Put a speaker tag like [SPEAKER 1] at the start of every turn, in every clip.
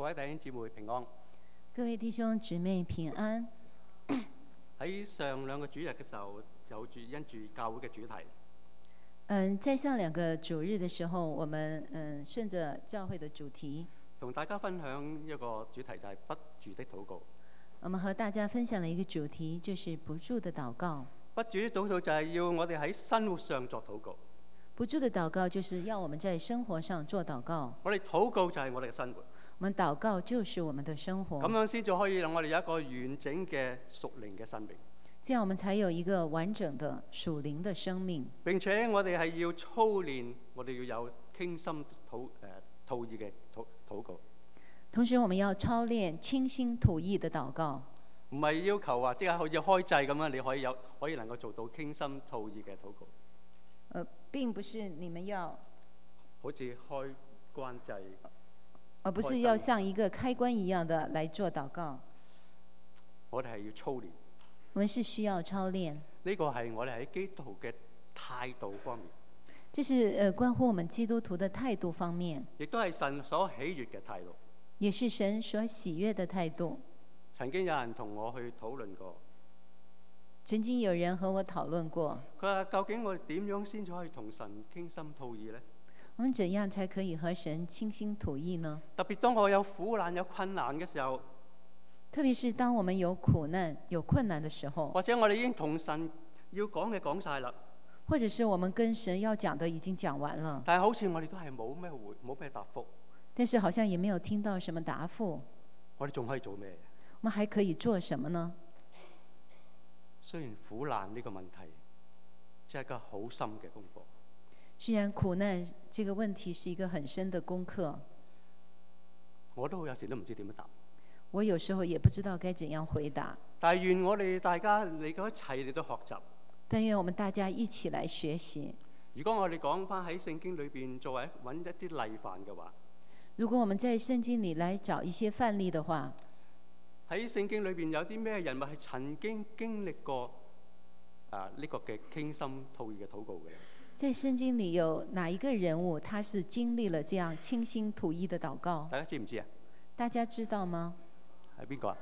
[SPEAKER 1] 位弟兄姊妹平安。
[SPEAKER 2] 各位弟兄姊妹平安。
[SPEAKER 1] 喺上兩個主日嘅時候，因住教會嘅主題。
[SPEAKER 2] 在上兩個主日的時候，我們順着教會的主題，
[SPEAKER 1] 同大家分享一個主題，就係不住的禱告。
[SPEAKER 2] 我們和大家分享了一個主題，就是不住的禱告。
[SPEAKER 1] 不住的禱告就係要我哋喺生活上作禱告。
[SPEAKER 2] 不住的禱告就是要我們在生活上做禱告。
[SPEAKER 1] 我哋禱告就係我哋嘅生活。
[SPEAKER 2] 我們禱告就是我們的生活。
[SPEAKER 1] 咁樣先至可以讓我哋有一個完整嘅屬靈嘅生命。
[SPEAKER 2] 這樣我們才有一個完整的屬靈的生命。
[SPEAKER 1] 並且我哋係要操練，我哋要有傾心吐意嘅禱告。
[SPEAKER 2] 同時我們要操練傾心吐意的禱告。
[SPEAKER 1] 唔係要求話即刻好似開祭咁樣，你可以能夠做到傾心吐意嘅禱告。
[SPEAKER 2] 並不是你們要
[SPEAKER 1] 好似開關祭，
[SPEAKER 2] 而不是要像一個開關一樣的來做禱告。
[SPEAKER 1] 我哋係要操練。
[SPEAKER 2] 我們是需要操練。
[SPEAKER 1] 呢個係我哋喺基督徒嘅態度方面。
[SPEAKER 2] 這是關乎我們基督徒的態度方面。
[SPEAKER 1] 亦都係神所喜悅嘅態度。
[SPEAKER 2] 也是神所喜悅的態度。
[SPEAKER 1] 曾經有人同我去討論過。
[SPEAKER 2] 曾經有人和我討論過。
[SPEAKER 1] 佢話：究竟我哋點樣先至可以同神傾心吐意呢？
[SPEAKER 2] 我們怎樣才可以和神傾心吐意呢？
[SPEAKER 1] 特別當我有苦難、有困難嘅時候，
[SPEAKER 2] 特別是當我們有苦難、有困難的時候，
[SPEAKER 1] 或者我哋已經同神要講嘅講晒啦，
[SPEAKER 2] 或者是我們跟神要講的已經講完了，
[SPEAKER 1] 但係好似我哋都係冇咩答覆。
[SPEAKER 2] 但是好像也沒有聽到什麼答覆。
[SPEAKER 1] 我哋仲可以做咩？
[SPEAKER 2] 我們還可以做什麼呢？
[SPEAKER 1] 雖然苦難呢個問題，即係一個好深嘅功課。
[SPEAKER 2] 雖然苦難這個問題是一個很深的功課，
[SPEAKER 1] 我都有時都唔知點樣答。
[SPEAKER 2] 我有時候也不知道該怎樣回答。
[SPEAKER 1] 但係願我哋大家嚟到一齊嚟到學習。
[SPEAKER 2] 但願我們大家一起來學習。
[SPEAKER 1] 如果我哋講翻喺聖經裏邊作為揾一啲例範嘅話，
[SPEAKER 2] 如果我們在聖經裏來找一些範例的話，
[SPEAKER 1] 喺聖經裏邊有啲咩人物係曾經經歷過呢個嘅傾心吐意嘅禱告嘅？
[SPEAKER 2] 在聖經裏有哪一個人物，他是經歷了這樣傾心吐意的禱告？
[SPEAKER 1] 大家知唔知啊？
[SPEAKER 2] 大家知道嗎？
[SPEAKER 1] 係邊個啊？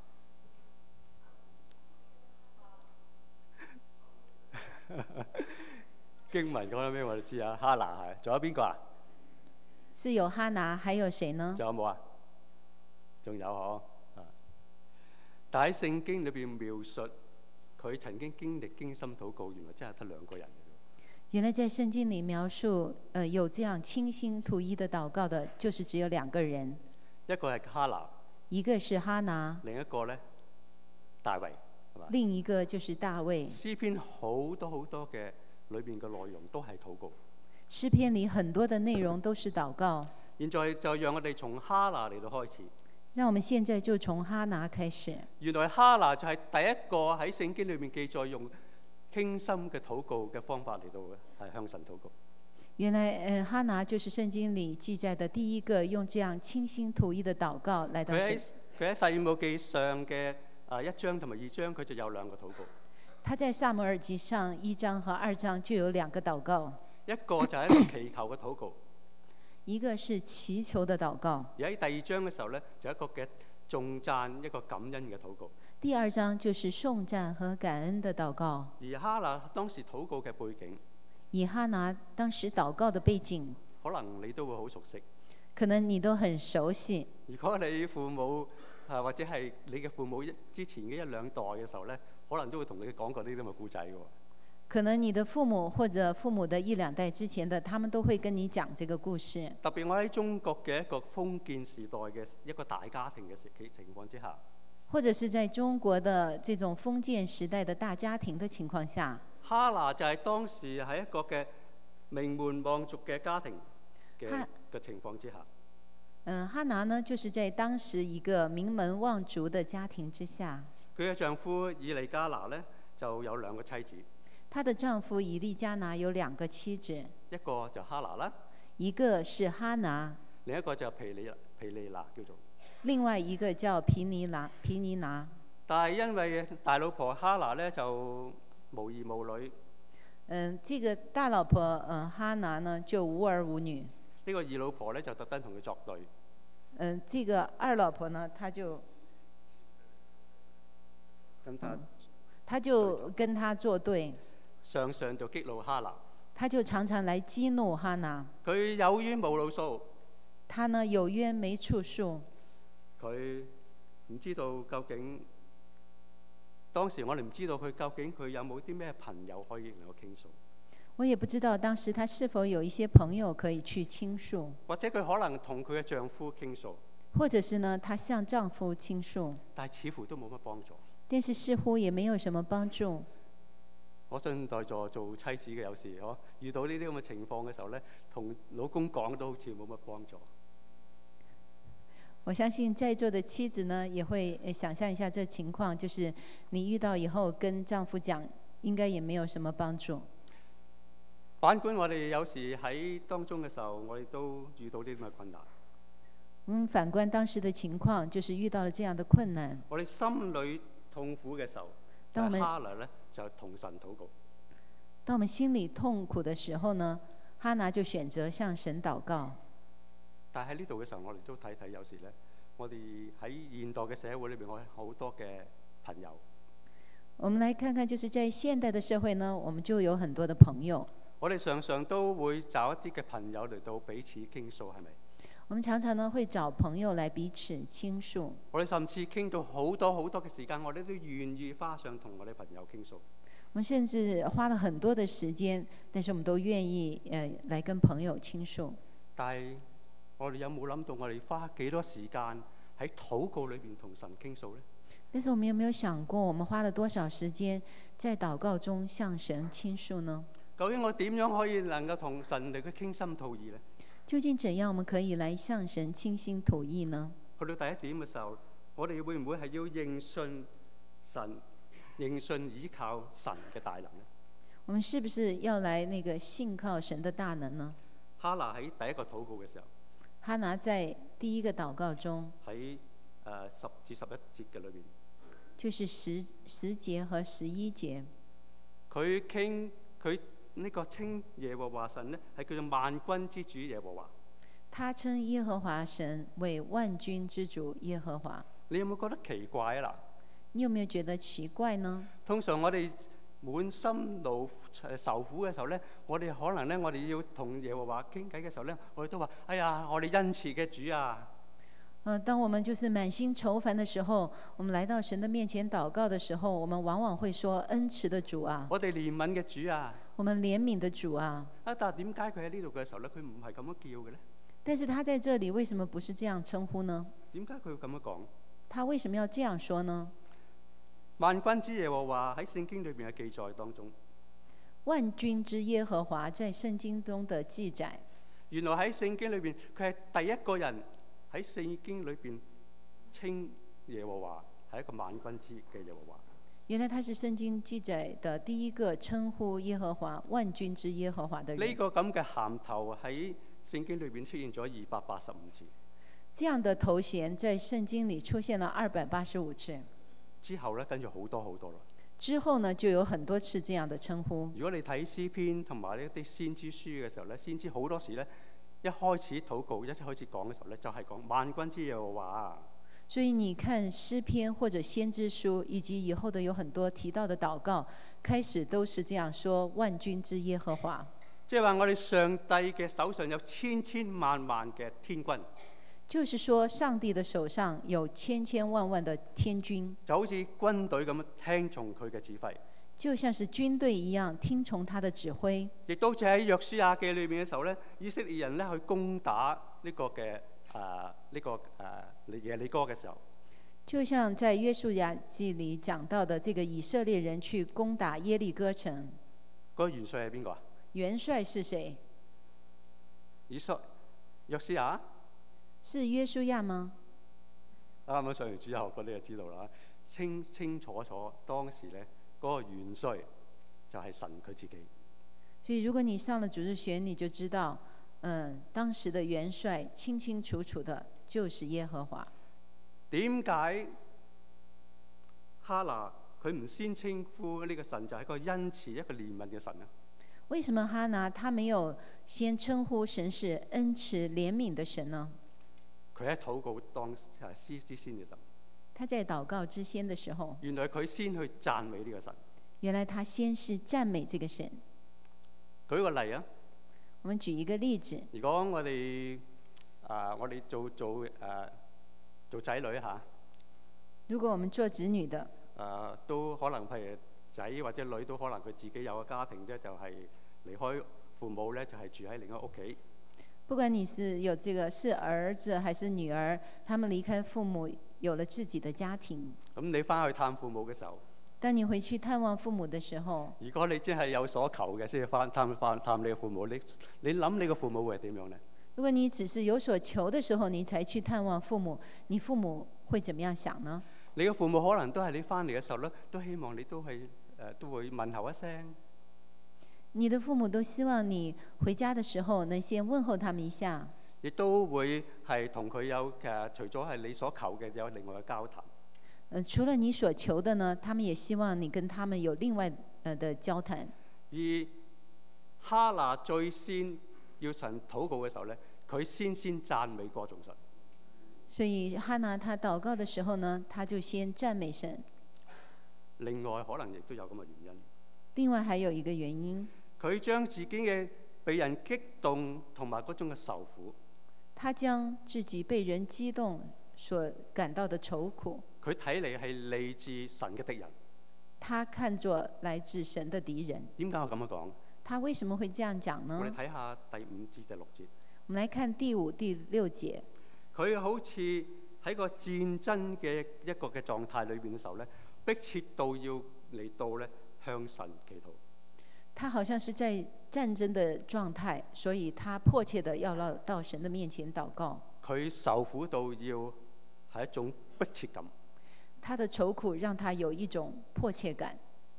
[SPEAKER 1] 經文講咗咩我哋知啊？哈拿係，仲有邊個啊？
[SPEAKER 2] 是有哈拿，還有誰呢？
[SPEAKER 1] 仲有冇啊？仲有嗬。但喺聖經裏邊描述佢曾經經歷傾心禱告，原來真係得兩個人。
[SPEAKER 2] 原來在聖經裏描述，有這樣傾心吐意的禱告的，就是只有兩個人。
[SPEAKER 1] 一個係哈拿，
[SPEAKER 2] 一個是哈拿，
[SPEAKER 1] 另一個咧大衛，係嘛？
[SPEAKER 2] 另一個就是大衛。
[SPEAKER 1] 詩篇好多嘅裏邊嘅內容都係禱告。
[SPEAKER 2] 詩篇裏很多的內容都是禱告。
[SPEAKER 1] 現在就讓我哋從哈拿嚟到開始。
[SPEAKER 2] 讓我們現在就從哈拿開始。
[SPEAKER 1] 原來哈拿就係第一個喺聖經裏面記載用傾心嘅禱告嘅方法嚟到係向神禱告。
[SPEAKER 2] 原來哈拿就是聖經裏記載的第一個用這樣傾心吐意的禱告來到神。
[SPEAKER 1] 佢喺撒母耳記上嘅1章同埋2章，佢就有兩個禱告。他
[SPEAKER 2] 在撒母耳記上1章和2章就有兩個禱告。
[SPEAKER 1] 一個就係一個祈求嘅禱告。
[SPEAKER 2] 一個是祈求的禱告，
[SPEAKER 1] 而喺第二章嘅時候咧，就一個嘅頌讚，一個感恩嘅禱告。
[SPEAKER 2] 第二章就是頌讚和感恩的禱告。
[SPEAKER 1] 而哈拿當時禱告嘅背景，
[SPEAKER 2] 以哈拿當時禱告的背景，
[SPEAKER 1] 可能你都會好熟悉。
[SPEAKER 2] 可能你都很熟悉。
[SPEAKER 1] 如果你父母或者係你嘅父母之前嘅1、2代嘅時候咧，可能都會同你講過呢啲咁嘅故仔嘅。
[SPEAKER 2] 可能你的父母或者父母的1、2代之前的，他們都會跟你講這個故事。
[SPEAKER 1] 特別我喺中國嘅一個封建時代嘅一個大家庭嘅情況之下，
[SPEAKER 2] 或者是在中國的這種封建時代的大家庭的情況下，
[SPEAKER 1] 哈拿就係當時喺一個嘅名門望族嘅家庭嘅情況之下。
[SPEAKER 2] 哈拿呢，就是在當時一個名門望族的家庭之下。
[SPEAKER 1] 佢嘅丈夫以利加拿呢，就有2個妻子。
[SPEAKER 2] 她的丈夫以利加拿有2個妻子，
[SPEAKER 1] 一個就哈拿啦，
[SPEAKER 2] 一個是哈拿，
[SPEAKER 1] 另一個就皮利拿叫做。
[SPEAKER 2] 另外一個叫皮尼拿。
[SPEAKER 1] 但係因為大老婆哈拿呢，就無兒無女。
[SPEAKER 2] 這個大老婆哈拿呢就無兒無女。
[SPEAKER 1] 呢個二老婆呢，就特登同佢作對。
[SPEAKER 2] 这个二老婆呢，她就跟他作對，
[SPEAKER 1] 常常就激怒哈拿。
[SPEAKER 2] 他就常常來激怒哈拿。
[SPEAKER 1] 佢有冤冇路訴，
[SPEAKER 2] 他呢有冤沒處訴。
[SPEAKER 1] 佢唔知道究竟當時我哋唔知道佢究竟佢有冇啲咩朋友可以能夠傾訴。
[SPEAKER 2] 我也不知道當時他是否有一些朋友可以去傾訴，
[SPEAKER 1] 或者佢可能同佢嘅丈夫傾訴，
[SPEAKER 2] 或者是呢，他向丈夫傾訴，
[SPEAKER 1] 但係似乎都冇乜幫助。
[SPEAKER 2] 但是似乎也沒有什麼幫助。
[SPEAKER 1] 我相信在座做妻子嘅有時遇到呢啲咁嘅情況嘅時候咧，同老公講都好似冇乜幫助。
[SPEAKER 2] 我相信在座的妻子呢，也會想象一下這情況，就是你遇到以後跟丈夫講，應該也沒有什麼幫助。
[SPEAKER 1] 反觀我哋有時喺當中嘅時候，我哋都遇到啲咁嘅困難。
[SPEAKER 2] 反觀當時的情況，就是遇到了這樣的困難。
[SPEAKER 1] 我哋心裏痛苦嘅時候，哈拿咧就同神禱告。
[SPEAKER 2] 當我們心裡痛苦的時候呢，哈拿就選擇向神禱告。
[SPEAKER 1] 但係喺呢度嘅時候，我哋都睇睇，有時咧，我哋喺現代嘅社會裏邊，我哋好多嘅朋友。
[SPEAKER 2] 我們來看看，就是在現代的社會呢，我們就有很多的朋友。
[SPEAKER 1] 我哋常常都會找一啲嘅朋友嚟到彼此傾訴，係咪？
[SPEAKER 2] 我們常常呢會找朋友來彼此傾訴。我
[SPEAKER 1] 哋甚至傾到好多好多嘅時間，我哋都願意花上同我哋朋友傾訴。
[SPEAKER 2] 我們甚至花了很多的時間，但是我們都願意來跟朋友傾訴。
[SPEAKER 1] 但係我哋有冇諗到，我哋花幾多時間喺禱告裏邊同神傾訴呢？
[SPEAKER 2] 但是我們有沒有想過，我們花了多少時間在禱告中向神傾訴呢？
[SPEAKER 1] 究竟我點樣可以能夠同神嚟去傾心吐意呢？
[SPEAKER 2] 究竟怎樣我們可以來向神傾心吐意呢？
[SPEAKER 1] 去到第一點嘅時候，我哋會唔會係要認信神、認信依靠神嘅大能呢？
[SPEAKER 2] 我們是不是要來那個信靠神的大能呢？
[SPEAKER 1] 哈拿喺第一個禱告嘅時候，
[SPEAKER 2] 哈拿在第一個禱告中，
[SPEAKER 1] 喺10至11節嘅裏邊，
[SPEAKER 2] 就是10節和11節，
[SPEAKER 1] 佢呢個稱耶和華神呢，係叫做萬軍之主耶和華。
[SPEAKER 2] 他稱耶和華神為萬軍之主耶和華。
[SPEAKER 1] 你有冇覺得奇怪啊？
[SPEAKER 2] 你有沒有覺得奇怪呢？
[SPEAKER 1] 通常我哋滿心受苦嘅時候呢，我哋可能呢，我哋要同耶和華傾偈嘅時候呢，我哋都話：哎呀，我哋恩慈嘅主啊！
[SPEAKER 2] 當我們就是滿心愁煩的時候，我們來到神的面前禱告的時候，我們往往會說：恩慈的主啊！
[SPEAKER 1] 我哋憐憫嘅主啊！
[SPEAKER 2] 我們憐憫的主啊！
[SPEAKER 1] 但係點解佢喺呢度嘅時候咧，佢唔係咁樣叫嘅咧？
[SPEAKER 2] 但是他在這裡為什麼不是這樣稱呼呢？
[SPEAKER 1] 點解佢要咁樣講？
[SPEAKER 2] 他為什麼要這樣說呢？
[SPEAKER 1] 萬軍之耶和華喺聖經裏邊嘅記載當中，
[SPEAKER 2] 萬軍之耶和華在聖經中的記載，
[SPEAKER 1] 原來喺聖經裏邊，佢係第一個人喺聖經裏邊稱耶和華係一個萬軍之嘅耶和華。
[SPEAKER 2] 原來他是聖經記載的第一個稱呼耶和華萬軍之耶和華的人。
[SPEAKER 1] 呢個咁嘅銜頭喺聖經裏邊出現咗285次。
[SPEAKER 2] 這樣的頭銜在聖經裡出現了285次。
[SPEAKER 1] 之後咧，跟住好多好多啦。
[SPEAKER 2] 之後呢，就有很多次這樣的稱呼。
[SPEAKER 1] 如果你睇詩篇同埋呢啲先知書嘅時候咧，先知好多時咧，一開始禱告、一開始講嘅時候咧，就係講萬軍之耶和華。
[SPEAKER 2] 所以你看詩篇或者先知書，以及以後的有很多提到的禱告，開始都是這樣說：萬軍之耶和華。
[SPEAKER 1] 即係話我哋上帝嘅手上有千千萬萬嘅天軍。
[SPEAKER 2] 就是說，上帝的手上有千千萬萬的天軍，
[SPEAKER 1] 就好似軍隊咁樣聽從佢嘅指揮，
[SPEAKER 2] 就像是軍隊一樣聽從他的指揮。亦
[SPEAKER 1] 都好似喺約書亞記裏面嘅時候咧，以色列人咧去攻打呢個嘅耶利哥嘅時候，
[SPEAKER 2] 就像在約書亞記裡講到的，這個以色列人去攻打耶利哥城。
[SPEAKER 1] 嗰個元帥係邊個啊？
[SPEAKER 2] 元帥是誰？
[SPEAKER 1] 約書亞。
[SPEAKER 2] 是約書亞嗎？
[SPEAKER 1] 啱啱上完主日學嗰啲就知道啦，清清楚楚當時咧嗰個元帥就係神佢自己。
[SPEAKER 2] 所以如果你上了主日學，你就知道，當時的元帥清清楚楚的就是耶和華。
[SPEAKER 1] 點解哈拿佢唔先稱呼呢個神就係一個恩慈、一個憐憫嘅神呢？
[SPEAKER 2] 為什麼哈拿他沒有先稱呼神是恩慈憐憫的神呢？
[SPEAKER 1] 佢喺禱告當之先嘅時候，
[SPEAKER 2] 他在禱告之先的時候，
[SPEAKER 1] 原來佢先去讚美呢個神。
[SPEAKER 2] 原來他先是讚美這個神。
[SPEAKER 1] 舉個例啊，
[SPEAKER 2] 我們舉一個例子，
[SPEAKER 1] 如果我哋做仔女嚇，
[SPEAKER 2] 如果我們做子女的，
[SPEAKER 1] 都可能譬如仔或者女都可能佢自己有個家庭啫，就係離開父母咧，就係住喺另一個屋企。
[SPEAKER 2] 不管你是有這個是兒子還是女兒，他們離開父母，有了自己的家庭。
[SPEAKER 1] 咁你翻去探父母嘅時候，
[SPEAKER 2] 當你回去探望父母的時候，
[SPEAKER 1] 如果你真係有所求嘅，先至翻探你嘅父母，你諗你個父母會係點樣咧？
[SPEAKER 2] 如果你只是有所求的時候，你才去探望父母，你父母會怎麼樣想呢？
[SPEAKER 1] 你嘅父母可能都係你翻嚟嘅時候咧，都希望你都會問候一聲。
[SPEAKER 2] 你的父母都希望你回家的時候能先問候他們一下，
[SPEAKER 1] 亦都會係同佢有除咗係你所求嘅，有另外嘅交談。
[SPEAKER 2] 除了你所求的呢，他們也希望你跟他們有另外的交談。
[SPEAKER 1] 而哈拿最先要神禱告嘅時候咧，佢先讚美歌頌神。
[SPEAKER 2] 所以哈拿他禱告的時候呢，他就先讚美神。
[SPEAKER 1] 另外可能亦都有咁嘅原因。
[SPEAKER 2] 另外還有一個原因，
[SPEAKER 1] 佢將自己嘅被人激動同埋嗰種嘅受苦，
[SPEAKER 2] 他將自己被人激動所感到的愁苦，
[SPEAKER 1] 佢睇嚟係嚟自神嘅敵人。
[SPEAKER 2] 他看作來自神的敵人。
[SPEAKER 1] 點解我咁樣講？
[SPEAKER 2] 他為什麼會這樣講呢？
[SPEAKER 1] 我哋睇下第5至第6節。
[SPEAKER 2] 我們來看第5、第6節。
[SPEAKER 1] 佢好似喺個戰爭嘅一個嘅狀態裏邊嘅時候咧，迫切到要嚟到咧向神祈禱。
[SPEAKER 2] 他好像是在戰爭的狀態，所以他迫切的要到神的面前禱告。
[SPEAKER 1] 佢受苦到要係一種迫切感。
[SPEAKER 2] 他的愁苦讓他有一種迫切感。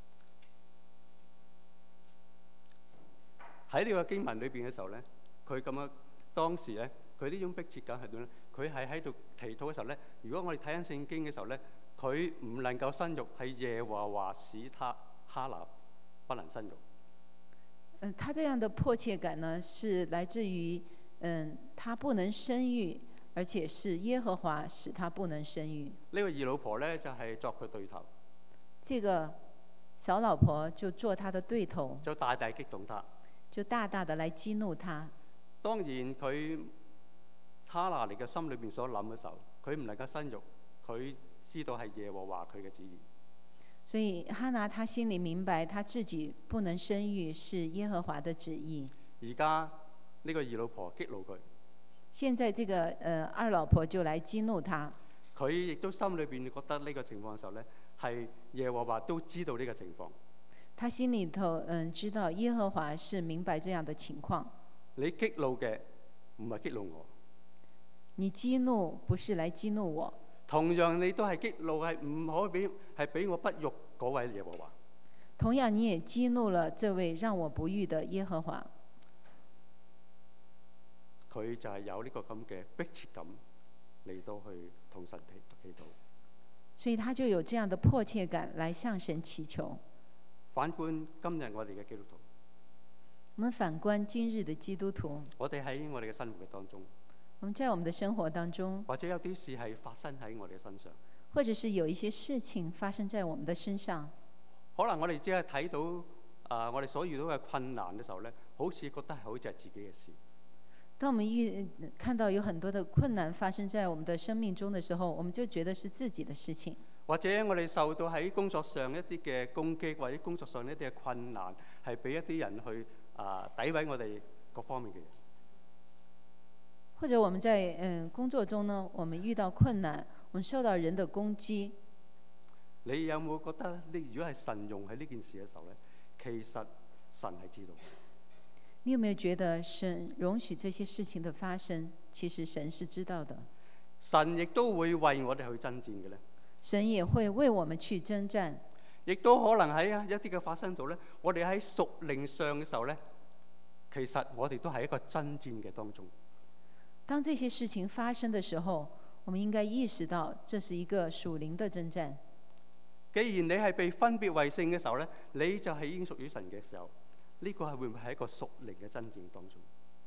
[SPEAKER 1] 喺呢個經文裏邊嘅時候咧，佢咁樣當時咧，佢呢種迫切感係點咧？佢係喺度祈禱嘅時候咧，如果我哋睇緊聖經嘅時候咧，佢唔能夠生育，係耶和華使他哈拿不能生育。
[SPEAKER 2] 他這樣的迫切感呢，是來自於他不能生育，而且是耶和華使他不能生育。
[SPEAKER 1] 呢個二老婆咧就係作佢對頭。
[SPEAKER 2] 這個小老婆就做他的對頭，
[SPEAKER 1] 就大大激動他，
[SPEAKER 2] 就大大的來激怒他。
[SPEAKER 1] 當然佢哈拿尼嘅心裏邊所諗嘅時候，佢唔能夠生育，佢知道係耶和華佢嘅旨意。
[SPEAKER 2] 所以哈拿他心裡明白，他自己不能生育是耶和華的旨意。
[SPEAKER 1] 而家呢個二老婆激怒佢，
[SPEAKER 2] 現在這個二老婆就來激怒他。
[SPEAKER 1] 佢亦都心裏邊覺得呢個情況嘅時候咧，係耶和華都知道呢個情況。
[SPEAKER 2] 他心裡頭知道耶和華是明白這樣的情況。
[SPEAKER 1] 你激怒嘅唔係激怒我，
[SPEAKER 2] 你激怒不是來激怒我。
[SPEAKER 1] 同樣你都係激怒，係唔可以俾我不育嗰位耶和華。
[SPEAKER 2] 同樣你也激怒了這位讓我不育的耶和華。
[SPEAKER 1] 佢就係有呢個咁嘅迫切感嚟到去同神祈禱。
[SPEAKER 2] 所以他就有這樣的迫切感來向神祈求。
[SPEAKER 1] 反觀今日我哋嘅基督徒，
[SPEAKER 2] 我們反觀今日的基督徒，
[SPEAKER 1] 我哋喺我哋嘅生活嘅當中，
[SPEAKER 2] 我們在我們的生活當中，
[SPEAKER 1] 或者有啲事係發生喺我哋嘅身上，
[SPEAKER 2] 或者是有一些事情發生在我們的身上，
[SPEAKER 1] 可能我哋只係睇到我哋所遇到嘅困難嘅時候咧，好似覺得係好似係自己嘅事。
[SPEAKER 2] 當我們看到有很多的困難發生在我們的生命中的時候，我們就覺得是自己的事情。
[SPEAKER 1] 或者我哋受到喺工作上一啲嘅攻擊，或者工作上一啲嘅困難，係俾一啲人去詆毀我哋各方面嘅人。
[SPEAKER 2] 或者我們在工作中呢，我們遇到困難，我們受到人的攻擊。
[SPEAKER 1] 你有冇覺得如果係神用喺呢件事嘅時候咧，其實神係知道？
[SPEAKER 2] 你有沒有覺得神容許這些事情的發生，其實神是知道的？
[SPEAKER 1] 神亦都會為我哋去爭戰嘅咧。
[SPEAKER 2] 神也會為我們去征戰，
[SPEAKER 1] 亦都可能喺一啲嘅發生度咧，我哋喺屬靈上嘅時候咧，其實我哋都係一個爭戰嘅當中。
[SPEAKER 2] 當這些事情發生的時候，我們應該意識到這是一個屬靈的征戰。
[SPEAKER 1] 既然你係被分別為聖嘅時候咧，你就係已經屬於神嘅時候，呢個係會唔會係一個屬靈嘅爭戰當中？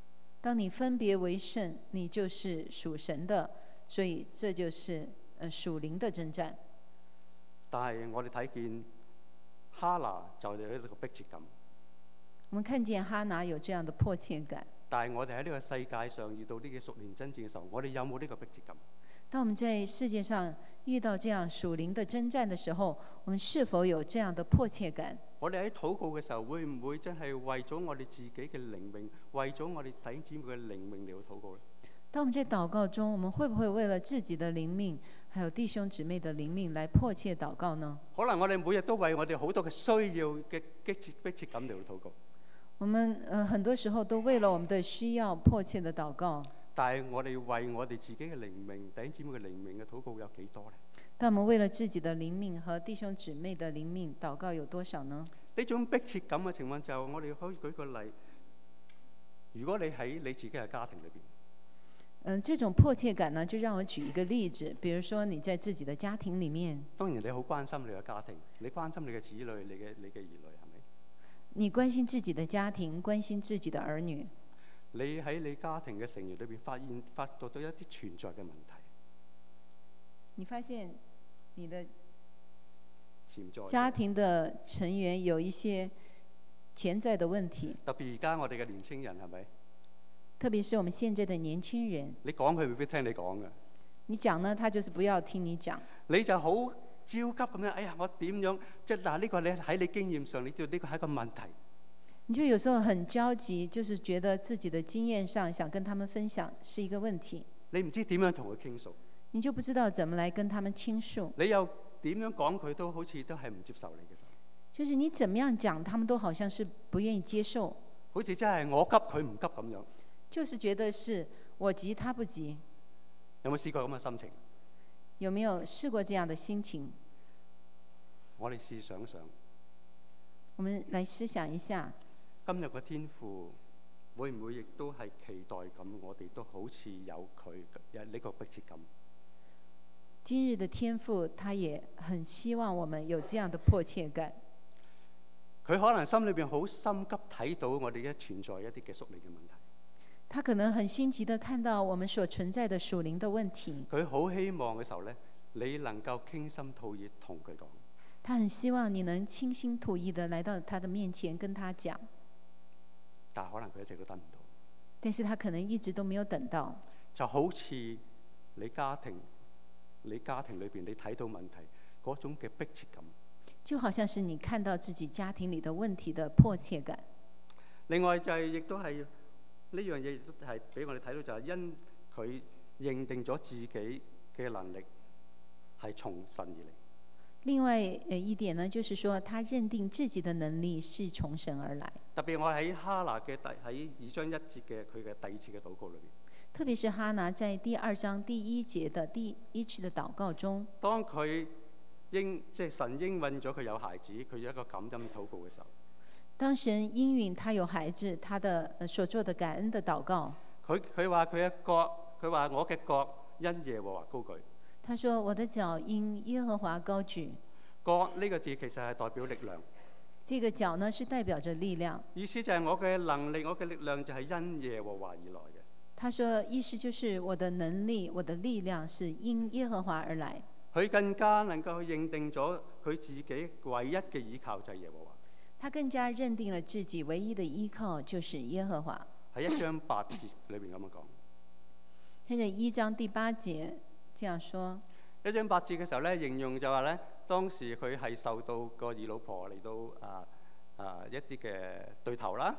[SPEAKER 2] 當你分別為聖，你就是屬神的，所以這就是屬靈的征戰。
[SPEAKER 1] 但係我哋睇見哈拿就有一個迫切感。
[SPEAKER 2] 我們看見哈拿有這樣的迫切感。
[SPEAKER 1] 但係我哋喺呢個世界上遇到呢個屬靈爭戰嘅時候，我哋有冇呢個迫切感？
[SPEAKER 2] 當我們在世界上遇到這樣屬靈的征戰的時候，我們是否有這樣的迫切感？
[SPEAKER 1] 我哋喺禱告嘅時候，會唔會真係為咗我哋自己嘅靈命，為咗我哋弟兄姊妹嘅靈命嚟到禱告呢？
[SPEAKER 2] 當我們在禱告中，我們會不會為了自己的靈命，還有弟兄姊妹的靈命來迫切禱告呢？
[SPEAKER 1] 可能我哋每日都為我哋好多嘅需要嘅迫切感嚟到禱告。
[SPEAKER 2] 我們很多時候都為了我們的需要迫切的禱告。
[SPEAKER 1] 但係我哋為我哋自己嘅靈命、弟兄姊妹嘅靈命嘅禱告有幾多呢？
[SPEAKER 2] 但我們為了自己的靈命和弟兄姊妹的靈命禱告有多少呢？
[SPEAKER 1] 呢種迫切感嘅情況就我哋可以舉個例。如果你喺你自己嘅家庭裏邊，
[SPEAKER 2] 這種迫切感呢，就讓我舉一個例子，比如說你在自己的家庭裡面，
[SPEAKER 1] 當然你好關心你嘅家庭，你關心你嘅子女、你嘅兒女，係咪？
[SPEAKER 2] 你關心自己的家庭，關心自己的兒女。
[SPEAKER 1] 你喺你家庭嘅成員裏邊發覺到一啲存在嘅問題。
[SPEAKER 2] 你發現你的
[SPEAKER 1] 潛在
[SPEAKER 2] 家庭的成員有一些潛在的問題。
[SPEAKER 1] 特別而家我哋嘅年青人係咪？
[SPEAKER 2] 特別是我們現在的年輕人。
[SPEAKER 1] 你講佢未必聽你講嘅。
[SPEAKER 2] 你講呢，他就是不要聽你講。
[SPEAKER 1] 你就好焦急咁樣，哎呀，我點樣？即係嗱，呢個你喺你經驗上，你知道呢個係一個問題。
[SPEAKER 2] 你就有時候很焦急，就是覺得自己的經驗上想跟他們分享是一個問題。
[SPEAKER 1] 你唔知點樣同佢傾訴，
[SPEAKER 2] 你就不知道怎麼來跟他們傾訴。
[SPEAKER 1] 你又點樣講佢都好似都係唔接受你嘅時候。
[SPEAKER 2] 就是你怎麼樣講，他們都好像是不願意接受。
[SPEAKER 1] 好似真係我急佢唔急咁樣。
[SPEAKER 2] 就是覺得是我急他不急。
[SPEAKER 1] 有冇試過咁嘅心情？
[SPEAKER 2] 有沒有試過這樣的心情？
[SPEAKER 1] 我哋試想想。
[SPEAKER 2] 我們來思想一下。
[SPEAKER 1] 今日嘅天父會唔會亦都係期待咁？我哋都好似有佢有呢個迫切感。
[SPEAKER 2] 今日的天父，他也很希望我們有這樣的迫切感。
[SPEAKER 1] 佢可能心裏邊好心急，睇到我哋存在一啲嘅屬靈嘅問題。
[SPEAKER 2] 他可能很心急地看到我們所存在的屬靈的問題。
[SPEAKER 1] 佢好希望嘅時候呢，你能夠傾心吐意同佢講。
[SPEAKER 2] 他很希望你能傾心吐意地來到他的面前跟他講。
[SPEAKER 1] 但可能佢一直都等唔到。
[SPEAKER 2] 但是他可能一直都沒有等到。
[SPEAKER 1] 就好似你家庭裏邊你睇到問題嗰種嘅迫切感。
[SPEAKER 2] 就好像是你看到自己家庭裏的問題的迫切感。
[SPEAKER 1] 另外就係亦都係呢樣嘢，亦都係俾我哋睇到，就係因佢認定咗自己嘅能力係從神而嚟。
[SPEAKER 2] 另外一點呢，就是說他認定自己的能力是從神而來。
[SPEAKER 1] 特別我喺哈拿嘅喺2章1節嘅佢嘅第二次嘅禱告裏邊。
[SPEAKER 2] 特別是哈拿在第2章第1節的第一次的禱告中，
[SPEAKER 1] 當佢即係神應允咗佢有孩子，佢有一個感恩禱告嘅時候，
[SPEAKER 2] 當神應允他有孩子，他的所做的感恩的禱告，
[SPEAKER 1] 佢話佢嘅國，佢話我嘅國因耶和華高舉。
[SPEAKER 2] 他說我的腳因耶和華高舉。
[SPEAKER 1] 國呢個字其實係代表力量。
[SPEAKER 2] 這個腳呢是代表着力量。
[SPEAKER 1] 意思就係我嘅能力，我嘅力量就係因耶和華而來嘅。
[SPEAKER 2] 他說意思就是我的能力，我的力量是因耶和華而來。
[SPEAKER 1] 佢更加能夠認定咗佢自己唯一嘅依靠就係耶和華。
[SPEAKER 2] 他更加認定了自己唯一的依靠就是耶和華。
[SPEAKER 1] 喺1章8節裏邊咁樣講。
[SPEAKER 2] 喺1章第8節這樣說。
[SPEAKER 1] 1章8節嘅時候咧，形容就話咧，當時佢係受到個二老婆嚟到一啲嘅對頭啦。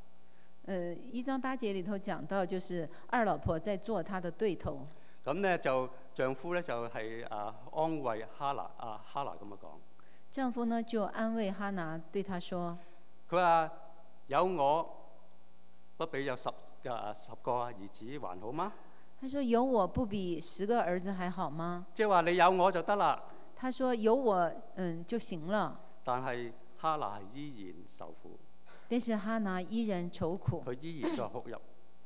[SPEAKER 2] 1章8節裏頭講到，就是二老婆在做他的對頭。
[SPEAKER 1] 咁咧就丈夫咧就係安慰哈拿咁樣講。
[SPEAKER 2] 丈夫呢就安慰哈拿，對他說：
[SPEAKER 1] 佢話有我，不比有10個兒子還好嗎？
[SPEAKER 2] 他說有我不比10個兒子還好嗎？
[SPEAKER 1] 即係話你有我就得啦。
[SPEAKER 2] 他說有我就行了。
[SPEAKER 1] 但係哈拿係依然受苦。
[SPEAKER 2] 但是哈拿依然愁苦。
[SPEAKER 1] 佢依然都係哭泣。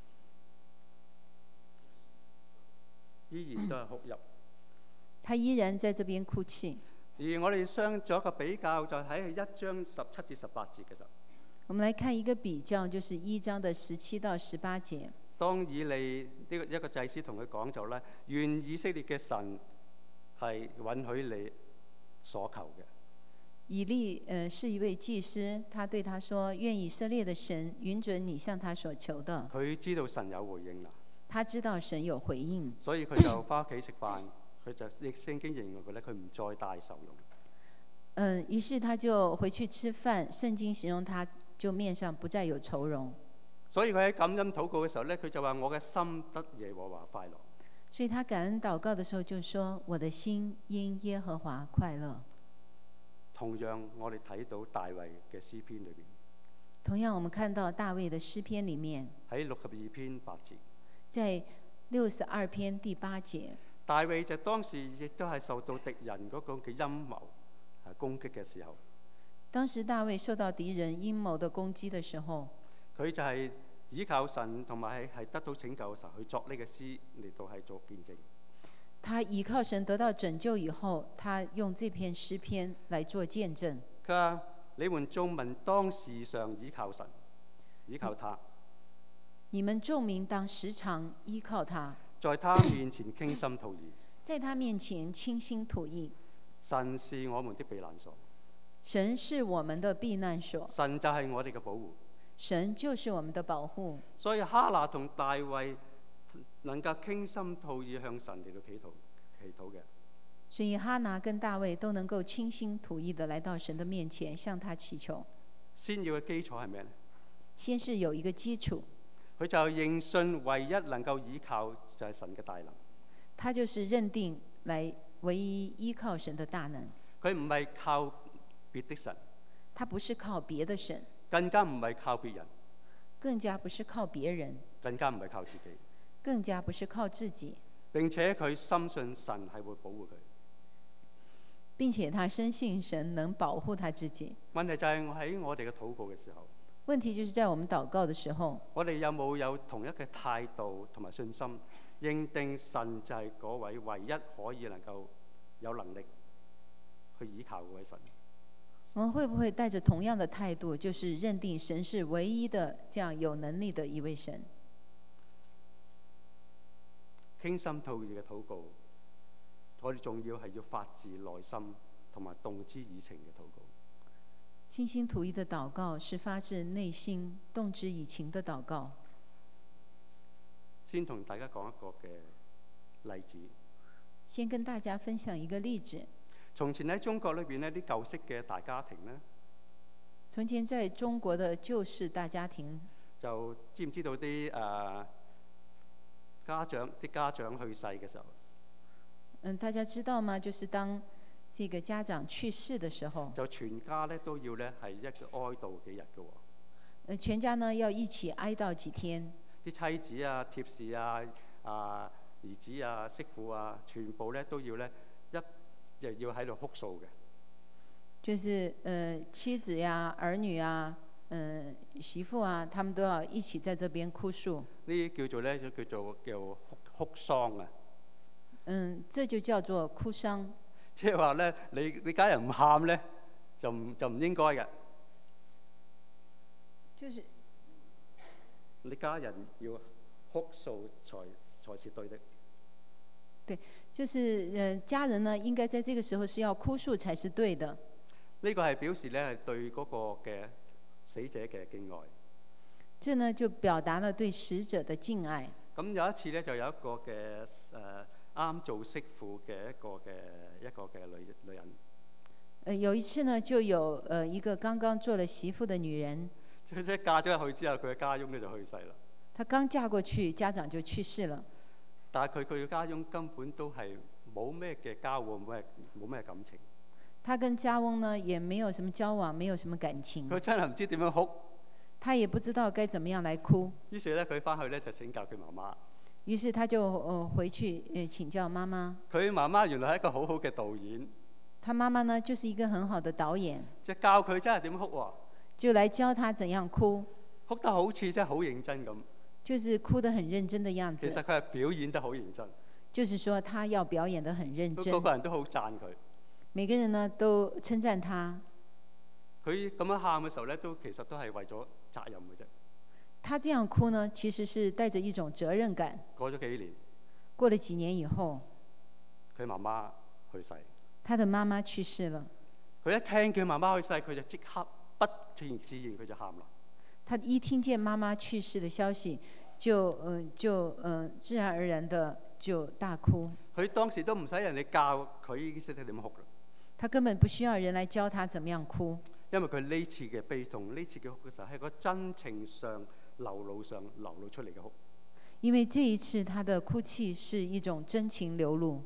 [SPEAKER 1] 依然都係哭泣。
[SPEAKER 2] 他依然在這邊哭泣。
[SPEAKER 1] 而我哋相做一個比較，就喺1章17至18節嘅時候。
[SPEAKER 2] 我們來看一個比較，就是1章的17到18節。
[SPEAKER 1] 當以利呢一個祭司同佢講就咧，願以色列嘅神係允許你所求嘅。
[SPEAKER 2] 以利是一位祭司，他對他說：願以色列的神允准你向他所求的。
[SPEAKER 1] 佢知道神有回應啦，
[SPEAKER 2] 他知道神有回應，
[SPEAKER 1] 所以佢就翻屋企食飯。佢就聖經形容佢咧，佢唔再戴愁容。
[SPEAKER 2] 於是他就回去吃飯。聖經形容他就面上不再有愁容。
[SPEAKER 1] 所以佢喺感恩禱告嘅時候咧，佢就話：我嘅心得耶和華快樂。
[SPEAKER 2] 所以他感恩禱告的時候就說：我的心因耶和華快樂。
[SPEAKER 1] 同樣，我哋睇到大衛嘅詩篇裏邊。
[SPEAKER 2] 同樣，我們看到大衛的詩篇裡面，
[SPEAKER 1] 喺62篇8節，
[SPEAKER 2] 在62篇第8節，
[SPEAKER 1] 大衛就當時亦都係受到敵人嗰個嘅陰謀攻擊嘅時候。
[SPEAKER 2] 當時大衛受到敵人陰謀的攻擊的時候，
[SPEAKER 1] 佢就係依靠神同埋係得到拯救嘅時候，去作呢個詩嚟到係做見證。
[SPEAKER 2] 他依靠神得到拯救以後，他用這篇詩篇來做見證。
[SPEAKER 1] 佢話：你們眾民當時常依靠神，依靠他。
[SPEAKER 2] 你們眾民當時常依靠他，
[SPEAKER 1] 在他面前傾心吐意。
[SPEAKER 2] 在他面前傾心吐意。
[SPEAKER 1] 神是我們的避難所。
[SPEAKER 2] 神是我們的避難所。
[SPEAKER 1] 神就係我哋嘅保護。
[SPEAKER 2] 神就是我們的保護。
[SPEAKER 1] 所以哈拿同大衛能夠傾心吐意向神嚟到祈禱嘅。
[SPEAKER 2] 所以哈拿跟大衛都能夠傾心吐意地來到神的面前向他祈求。
[SPEAKER 1] 先要嘅基礎係咩呢？
[SPEAKER 2] 先是有一個基礎，
[SPEAKER 1] 佢就認信唯一能夠依靠就係神嘅大能。
[SPEAKER 2] 他就是認定來唯一依靠神的大能。
[SPEAKER 1] 佢唔係靠別的神，
[SPEAKER 2] 他不是靠別的神，
[SPEAKER 1] 更加唔係靠別人，
[SPEAKER 2] 更加不是靠別人，
[SPEAKER 1] 更加唔係靠自己，
[SPEAKER 2] 更加不是靠自己。
[SPEAKER 1] 並且佢深信神係會保護佢。
[SPEAKER 2] 並且他深信神能保護他自己。
[SPEAKER 1] 問題就係喺我哋嘅禱告嘅時候，
[SPEAKER 2] 問題就是在我們禱告的時候，
[SPEAKER 1] 我哋有冇有同一嘅態度同埋信心，認定神就係嗰位唯一可以能夠有能力去依靠嗰位神？
[SPEAKER 2] 我們會不會帶着同樣的態度，就是認定神是唯一的這樣有能力的一位神？
[SPEAKER 1] 傾心吐意嘅禱告，我哋仲要係要發自內心同埋動之以情嘅禱告。
[SPEAKER 2] 傾心吐意的禱告是發自內心、動之以情的禱告。
[SPEAKER 1] 先同大家講一個嘅例子。
[SPEAKER 2] 先跟大家分享一個例子。
[SPEAKER 1] 從前喺中國裏邊呢啲舊式嘅大家庭呢，
[SPEAKER 2] 從前在中國的舊式大家庭，
[SPEAKER 1] 就知唔知道啲家長去世嘅時候，
[SPEAKER 2] 大家知道嗎？就是當這個家長去世的時候，
[SPEAKER 1] 就全家咧都要咧係一個哀悼幾日嘅喎。
[SPEAKER 2] 全家呢要一起哀悼幾天。
[SPEAKER 1] 啲妻子啊、妾侍啊、兒子啊、媳婦啊，全部咧都要咧一日要喺度哭訴嘅。
[SPEAKER 2] 就是妻子呀、兒女啊、媳婦啊，他們都要一起在這邊哭訴。
[SPEAKER 1] 呢啲叫做咧叫哭喪啊。
[SPEAKER 2] 這就叫做哭喪。
[SPEAKER 1] 即係話咧，你家人唔喊咧，就唔應該嘅。
[SPEAKER 2] 就是
[SPEAKER 1] 你家人要哭訴才是對的。
[SPEAKER 2] 對，就是家人呢，應該在這個時候是要哭訴才是對的。
[SPEAKER 1] 呢個係表示咧係對嗰個嘅死者嘅敬愛。這
[SPEAKER 2] 呢就表達了對死者的敬愛。
[SPEAKER 1] 咁有一次咧，就有一個嘅啱做媳婦嘅一個嘅女人。
[SPEAKER 2] 有一次呢，就有一個剛剛做了媳婦的女人。
[SPEAKER 1] 即係嫁咗入去之後，佢嘅家翁咧就去世啦。
[SPEAKER 2] 她剛嫁過去，家長就去世了。
[SPEAKER 1] 但係佢嘅家翁根本都係冇咩嘅交往，冇咩感情。
[SPEAKER 2] 他跟家翁呢也沒有什麼交往，沒有什麼感情。
[SPEAKER 1] 佢真係唔知點樣哭。
[SPEAKER 2] 他也不知道該怎麼樣來哭。
[SPEAKER 1] 於是咧，佢翻去咧就請教佢媽媽。
[SPEAKER 2] 於是他就回去請教媽媽。
[SPEAKER 1] 佢媽媽原來係一個好好嘅導演。
[SPEAKER 2] 他媽媽呢就是一個很好的導演。
[SPEAKER 1] 即係教佢真係點哭喎。
[SPEAKER 2] 就來教他怎樣哭。
[SPEAKER 1] 哭得好似真係好認真咁。
[SPEAKER 2] 就是哭得很認真的樣子。
[SPEAKER 1] 其實佢係表演得好認真。
[SPEAKER 2] 就是說他要表演得很認真。
[SPEAKER 1] 個個人都好讚佢。
[SPEAKER 2] 每個人呢都稱讚他。
[SPEAKER 1] 佢咁樣喊嘅時候咧，其實都係為咗責任嘅啫。
[SPEAKER 2] 他這樣哭呢，其實是帶着一種責任感。
[SPEAKER 1] 過咗幾年，
[SPEAKER 2] 過了幾年以後，
[SPEAKER 1] 佢媽媽去世。
[SPEAKER 2] 他的媽媽去世了。
[SPEAKER 1] 佢一聽見媽媽去世，佢就即刻不自然佢就喊啦。
[SPEAKER 2] 他一聽見媽媽去世的消息，自然而然的就大哭。
[SPEAKER 1] 佢當時都唔使人哋教，佢已經識得點哭啦。
[SPEAKER 2] 他根本不需要人來教他怎麼樣哭，
[SPEAKER 1] 因為佢呢次嘅悲痛，呢次嘅哭嘅時候係個真情上流露出嚟嘅哭。
[SPEAKER 2] 因為這一次他的哭泣是一種真情流露。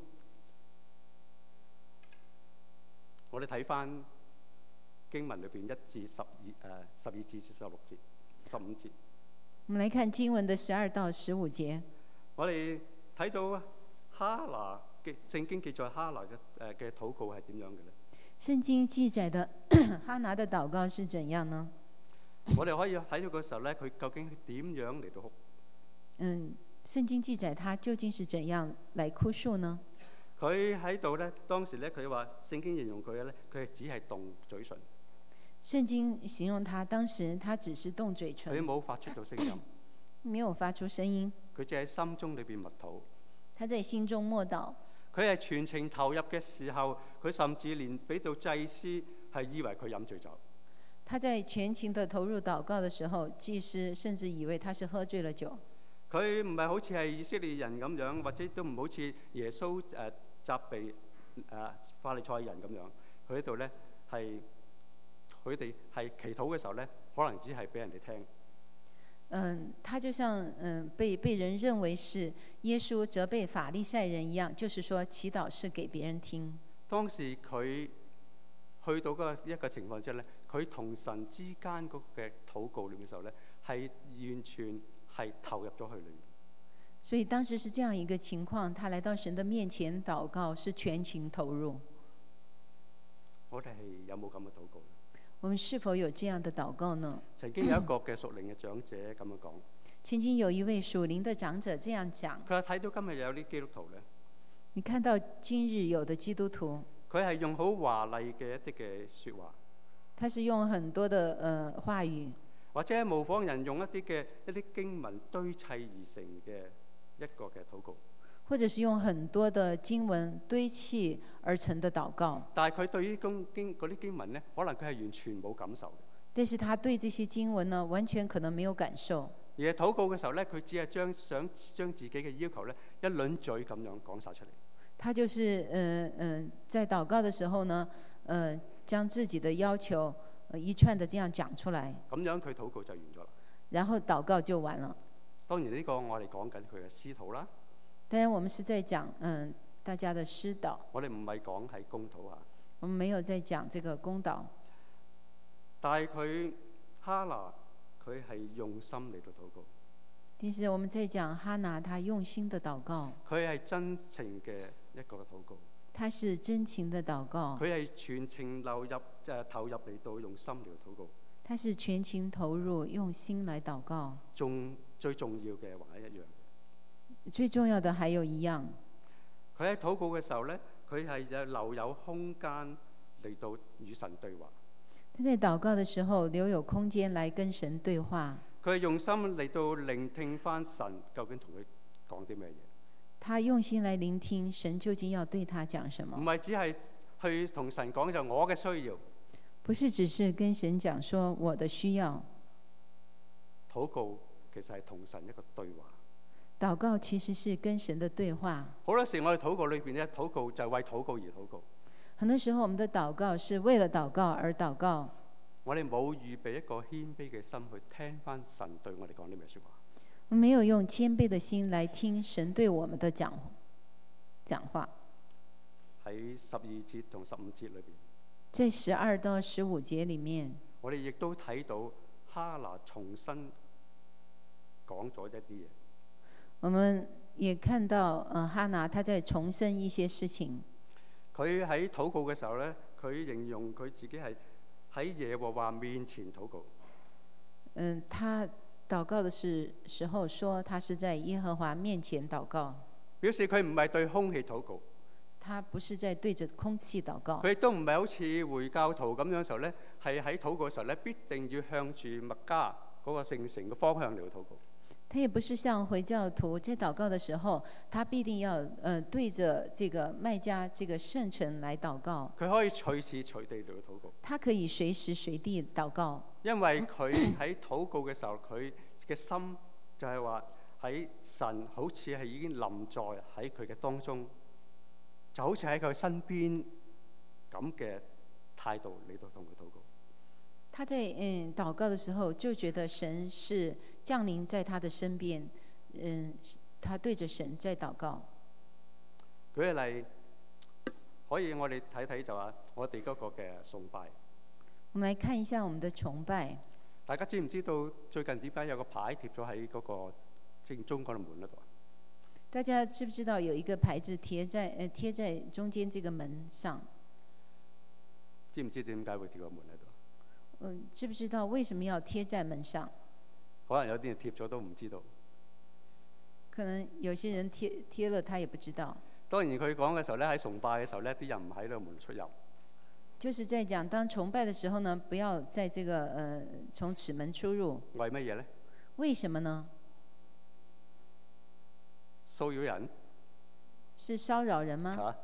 [SPEAKER 1] 我哋睇翻經文裏邊1至12至16節、15節。
[SPEAKER 2] 我們來看經文的12到15節。
[SPEAKER 1] 我哋睇到哈拿嘅聖經記載哈拿嘅禱告係點樣嘅咧？
[SPEAKER 2] 聖經記載的哈拿的禱告是怎樣呢？
[SPEAKER 1] 我哋可以睇到嗰時候咧，佢究竟點樣嚟到哭？
[SPEAKER 2] 聖經記載他究竟是怎樣來哭訴呢？
[SPEAKER 1] 佢喺度咧，當時咧，佢話聖經形容佢咧，佢只係動嘴唇。
[SPEAKER 2] 聖經形容他當時，他只是動嘴唇，
[SPEAKER 1] 佢冇發出到聲音，
[SPEAKER 2] 沒有發出聲音。
[SPEAKER 1] 佢只喺心中裏邊默禱。
[SPEAKER 2] 他在心中默禱。
[SPEAKER 1] 佢係全情投入嘅時候，佢甚至連俾到祭司係以為佢飲醉酒。
[SPEAKER 2] 他在全情的投入禱告的時候，祭司甚至以為他是喝醉了酒。
[SPEAKER 1] 佢唔係好似係以色列人咁樣，或者都唔好似耶穌責備法利賽人咁樣。佢喺度咧係佢哋係祈禱嘅時候咧，可能只係俾人哋聽。
[SPEAKER 2] 他就像被人認為是耶穌責備法利賽人一樣，就是說祈禱是給別人聽。當
[SPEAKER 1] 時佢去到一個情況之後咧，佢同神之間嗰嘅禱告裏面嘅時候咧，係完全係投入咗去裏面。
[SPEAKER 2] 所以當時是這樣一個情況，他來到神的面前禱告，是全情投入。
[SPEAKER 1] 我哋係有冇咁嘅禱告？
[SPEAKER 2] 我們是否有這樣的禱告呢？
[SPEAKER 1] 曾經有一個嘅屬靈嘅長者咁樣講。
[SPEAKER 2] 曾經有一位屬靈的長者這樣講。
[SPEAKER 1] 佢話睇到今日有啲基督徒咧，
[SPEAKER 2] 你看到今日有的基督徒，
[SPEAKER 1] 佢係用好華麗嘅一啲嘅説話。
[SPEAKER 2] 他是用很多的話語，
[SPEAKER 1] 或者模仿人用一啲經文堆砌而成嘅一個嘅禱告。
[SPEAKER 2] 或者是用很多的經文堆砌而成的禱告。
[SPEAKER 1] 但係佢對於嗰啲經文呢，可能佢係完全冇感受嘅。
[SPEAKER 2] 但是他對這些經文呢，完全可能沒有感受。
[SPEAKER 1] 而係禱告嘅時候呢，佢只係想將自己嘅要求呢，一輪嘴咁樣講晒出嚟。
[SPEAKER 2] 他就是在禱告的時候呢，將自己的要求一串的這樣講出來。
[SPEAKER 1] 咁樣佢禱告就完咗啦。
[SPEAKER 2] 然後禱告就完了。
[SPEAKER 1] 當然呢個我哋講緊佢嘅私禱啦。
[SPEAKER 2] 當然我們是在講大家的私禱。
[SPEAKER 1] 我哋唔係講係公禱啊。
[SPEAKER 2] 我們沒有在講這個公禱。
[SPEAKER 1] 但係佢哈拿佢係用心嚟到禱告。
[SPEAKER 2] 其實我們在講哈拿，他用心的禱告。
[SPEAKER 1] 佢係真情嘅一個禱告。
[SPEAKER 2] 他是真情的禱告。
[SPEAKER 1] 佢係全情投入嚟到用心嚟到禱告。
[SPEAKER 2] 他是全情投入用心來禱告。
[SPEAKER 1] 最重要嘅還係一樣。
[SPEAKER 2] 最重要的還有一樣。
[SPEAKER 1] 佢喺禱告嘅時候呢，佢係留有空間嚟到與神對話。
[SPEAKER 2] 他在禱告的時候留有空間來跟神對話。
[SPEAKER 1] 佢係用心嚟到聆聽翻神究竟同佢講啲咩嘢。
[SPEAKER 2] 他用心來聆聽神究竟要對他講什麼。
[SPEAKER 1] 唔係只係去同神講就我嘅需要。
[SPEAKER 2] 不是只是跟神講說我的需要。
[SPEAKER 1] 禱告其實係同神一個對話。
[SPEAKER 2] 禱告其實是跟神的對話。
[SPEAKER 1] 好多時我哋禱告裏邊咧，禱告就係為禱告而禱告。
[SPEAKER 2] 很多時候我們的禱告是為了禱告而禱告。
[SPEAKER 1] 我哋冇預備一個謙卑嘅心去聽翻神對我哋講啲咩説話。
[SPEAKER 2] 我沒有用謙卑的心來聽神對我們的講話。
[SPEAKER 1] 喺12節同15節裏邊，
[SPEAKER 2] 在12到15節裡面，
[SPEAKER 1] 我哋亦都睇到哈拿重新講咗一啲嘢。
[SPEAKER 2] 我們也看到哈拿他在重申一些事情。
[SPEAKER 1] 佢喺禱告嘅時候咧，佢形容佢自己係喺耶和華面前禱告。
[SPEAKER 2] 他禱告的時候說，他是在耶和華面前禱告，
[SPEAKER 1] 表示佢唔係對空氣禱告。
[SPEAKER 2] 他不是在對着空氣禱告。
[SPEAKER 1] 佢亦都唔係好似回教徒咁樣嘅時候咧，係喺禱告嘅時候咧，必定要向住麥加嗰個聖城嘅方向嚟到禱告。
[SPEAKER 2] 他也不是像回教徒在禱告的時候，他必定要對着這個麥加這個聖城來禱告。
[SPEAKER 1] 佢可以隨時隨地嚟到禱告。
[SPEAKER 2] 他可以隨時隨地禱告，
[SPEAKER 1] 因為佢喺禱告嘅時候，佢嘅心就係話喺神好似係已經臨在喺佢嘅當中，就好似喺佢身邊咁嘅態度嚟到同佢禱告。
[SPEAKER 2] 他在禱告的時候就覺得神是降臨在他的身邊，他對着神在禱告。
[SPEAKER 1] 舉個例，可以我哋睇睇就話我哋嗰個嘅崇拜。
[SPEAKER 2] 我們來看一下我們的崇拜。
[SPEAKER 1] 大家知唔知道最近點解有個牌貼咗喺嗰個正中嗰度門嗰度？
[SPEAKER 2] 大家知不知道有一個牌子貼在中間這個門上？
[SPEAKER 1] 知唔知點解會貼個門喺度？
[SPEAKER 2] 知不知道為什麼要貼在門上？
[SPEAKER 1] 可能有啲人貼咗都唔知道。
[SPEAKER 2] 可能有些人貼了，他也不知道。
[SPEAKER 1] 當然佢講嘅時候咧，喺崇拜嘅時候咧，啲人唔喺度門出入。
[SPEAKER 2] 就是在講當崇拜的時候呢，不要在這個從此門出入。
[SPEAKER 1] 為乜嘢咧？
[SPEAKER 2] 為什麼呢？
[SPEAKER 1] 騷擾人？
[SPEAKER 2] 是騷擾人嗎？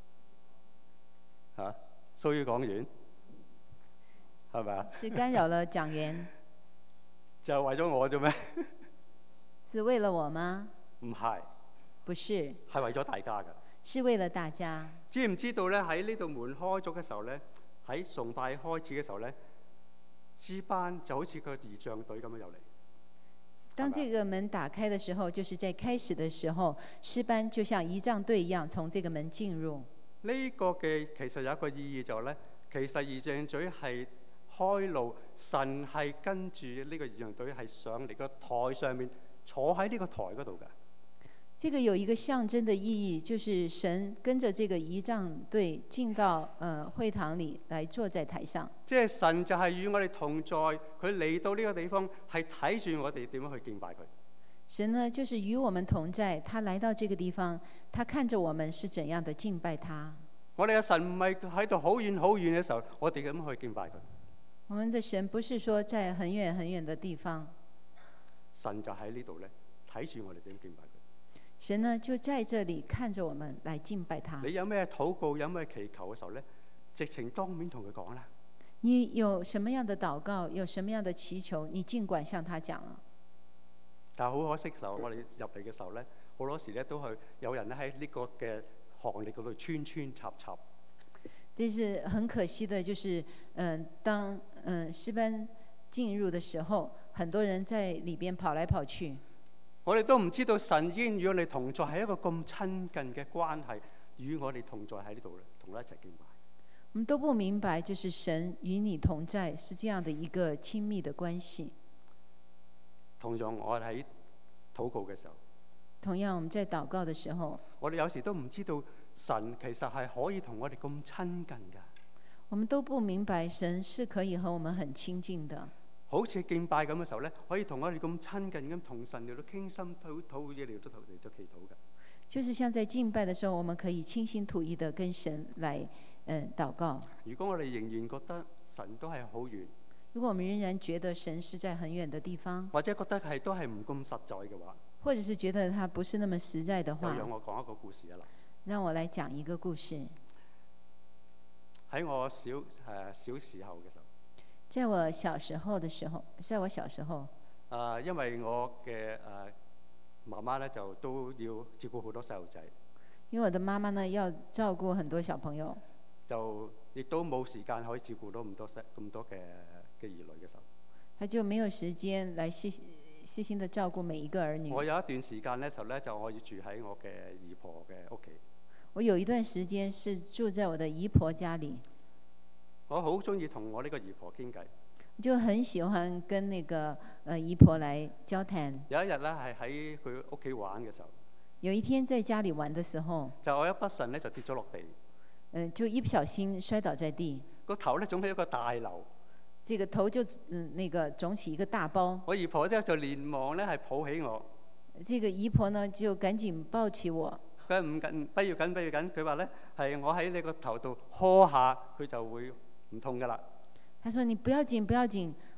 [SPEAKER 1] 騷擾講員係咪啊？
[SPEAKER 2] 是干擾了講員。
[SPEAKER 1] 就係為咗我啫咩？
[SPEAKER 2] 是為了我嗎？
[SPEAKER 1] 唔係。
[SPEAKER 2] 不是。
[SPEAKER 1] 係為咗大家㗎。
[SPEAKER 2] 是為了大家。
[SPEAKER 1] 知唔知道咧？喺呢度門開咗嘅時候咧，喺崇拜開始嘅時候咧，詩班就好似個儀仗隊咁樣入嚟。
[SPEAKER 2] 當這個門打開的時候，就是在開始的時候，詩班就像儀仗隊一樣從這個門進入。
[SPEAKER 1] 呢個嘅其實有一個意義就係咧，其實儀仗隊係開路，神係跟住呢個儀仗隊係上嚟個台上面坐喺呢個台嗰度㗎。
[SPEAKER 2] 這個有一個象徵的意義，就是神跟着這個儀仗隊進到會堂裡來坐在台上。
[SPEAKER 1] 即係神就係與我哋同在，佢嚟到呢個地方係睇住我哋點樣去敬拜佢。
[SPEAKER 2] 神呢，就是與我們同在，他來到這個地方，他看着我們是怎樣的敬拜他。
[SPEAKER 1] 我哋嘅神唔係喺度好遠好遠嘅時候，我哋咁去敬拜佢。
[SPEAKER 2] 我們的神不是說在很遠很遠的地方，
[SPEAKER 1] 神就喺呢度咧，睇住我哋點敬拜佢。
[SPEAKER 2] 神呢就在這裡看着我們來敬拜他。
[SPEAKER 1] 你有咩禱告，有咩祈求嘅時候咧，直情當面同佢講啦。
[SPEAKER 2] 你有什麼樣的禱告，有什麼樣的祈求，你盡管向他講了。
[SPEAKER 1] 但係好可惜嘅時候，我哋入嚟嘅時候咧，好多時咧都係有人咧喺呢個嘅行列嗰度穿穿插插。
[SPEAKER 2] 但是很可惜的，就是當詩班進入的時候，很多人在裡邊跑來跑去。
[SPEAKER 1] 我哋都唔知道神已經與我哋同在，係一個咁親近嘅關係，與我哋同在喺呢度咧，同我一齊敬拜。
[SPEAKER 2] 我們都不明白，就是神與你同在是這樣的一個親密的關係。
[SPEAKER 1] 同樣我哋喺禱告嘅時候，
[SPEAKER 2] 同樣我們在禱告的時候，
[SPEAKER 1] 我哋有時都唔知道神其實係可以同我哋咁親近㗎。
[SPEAKER 2] 我們都不明白神是可以和我們很親近的。
[SPEAKER 1] 好似敬拜咁嘅時候咧，可以同我哋咁親近咁同神嚟到傾心吐嘢嚟到祈禱㗎。
[SPEAKER 2] 就是像在敬拜的時候，我們可以傾心吐意的跟神來禱告。
[SPEAKER 1] 如果我哋仍然覺得神都係好遠，
[SPEAKER 2] 如果我們仍然覺得神是在很遠的地方，
[SPEAKER 1] 或者覺得係都係唔咁實在嘅話，
[SPEAKER 2] 或者是覺得他不是那麼實在的話，
[SPEAKER 1] 就讓我講一個故事啊啦。
[SPEAKER 2] 讓我來講一個故事。
[SPEAKER 1] 喺我小時候嘅時候，
[SPEAKER 2] 在我小時候的時候，
[SPEAKER 1] 因為我嘅媽媽咧就都要照顧好多細路仔，
[SPEAKER 2] 因為我的媽媽呢要照顧很多小朋友，
[SPEAKER 1] 就亦都冇時間可以照顧到咁多嘅兒女嘅時候，
[SPEAKER 2] 他就沒有時間來細心的照顧每一個兒女。
[SPEAKER 1] 我有一段時間咧時候咧，就我要住喺我嘅姨婆嘅屋企。
[SPEAKER 2] 我有一段時間是住在我的姨婆家裡。
[SPEAKER 1] 我好中意同我呢個姨婆傾偈，
[SPEAKER 2] 就很喜歡跟那個姨婆來交談。
[SPEAKER 1] 有一日咧係喺佢屋企玩嘅時候，
[SPEAKER 2] 有一天在家裡玩的時候，
[SPEAKER 1] 就我一不慎咧就跌咗落地，
[SPEAKER 2] 就一不小心摔倒在地，
[SPEAKER 1] 個頭咧腫起一個大瘤，
[SPEAKER 2] 這個頭就那個腫起一個大包。
[SPEAKER 1] 我姨婆咧就連忙咧係抱起我，
[SPEAKER 2] 這個姨婆呢就趕緊抱起我。
[SPEAKER 1] 佢不要緊，佢話咧係我喺你個頭度呵下，佢就會唔痛噶啦。
[SPEAKER 2] 他說：你不要緊，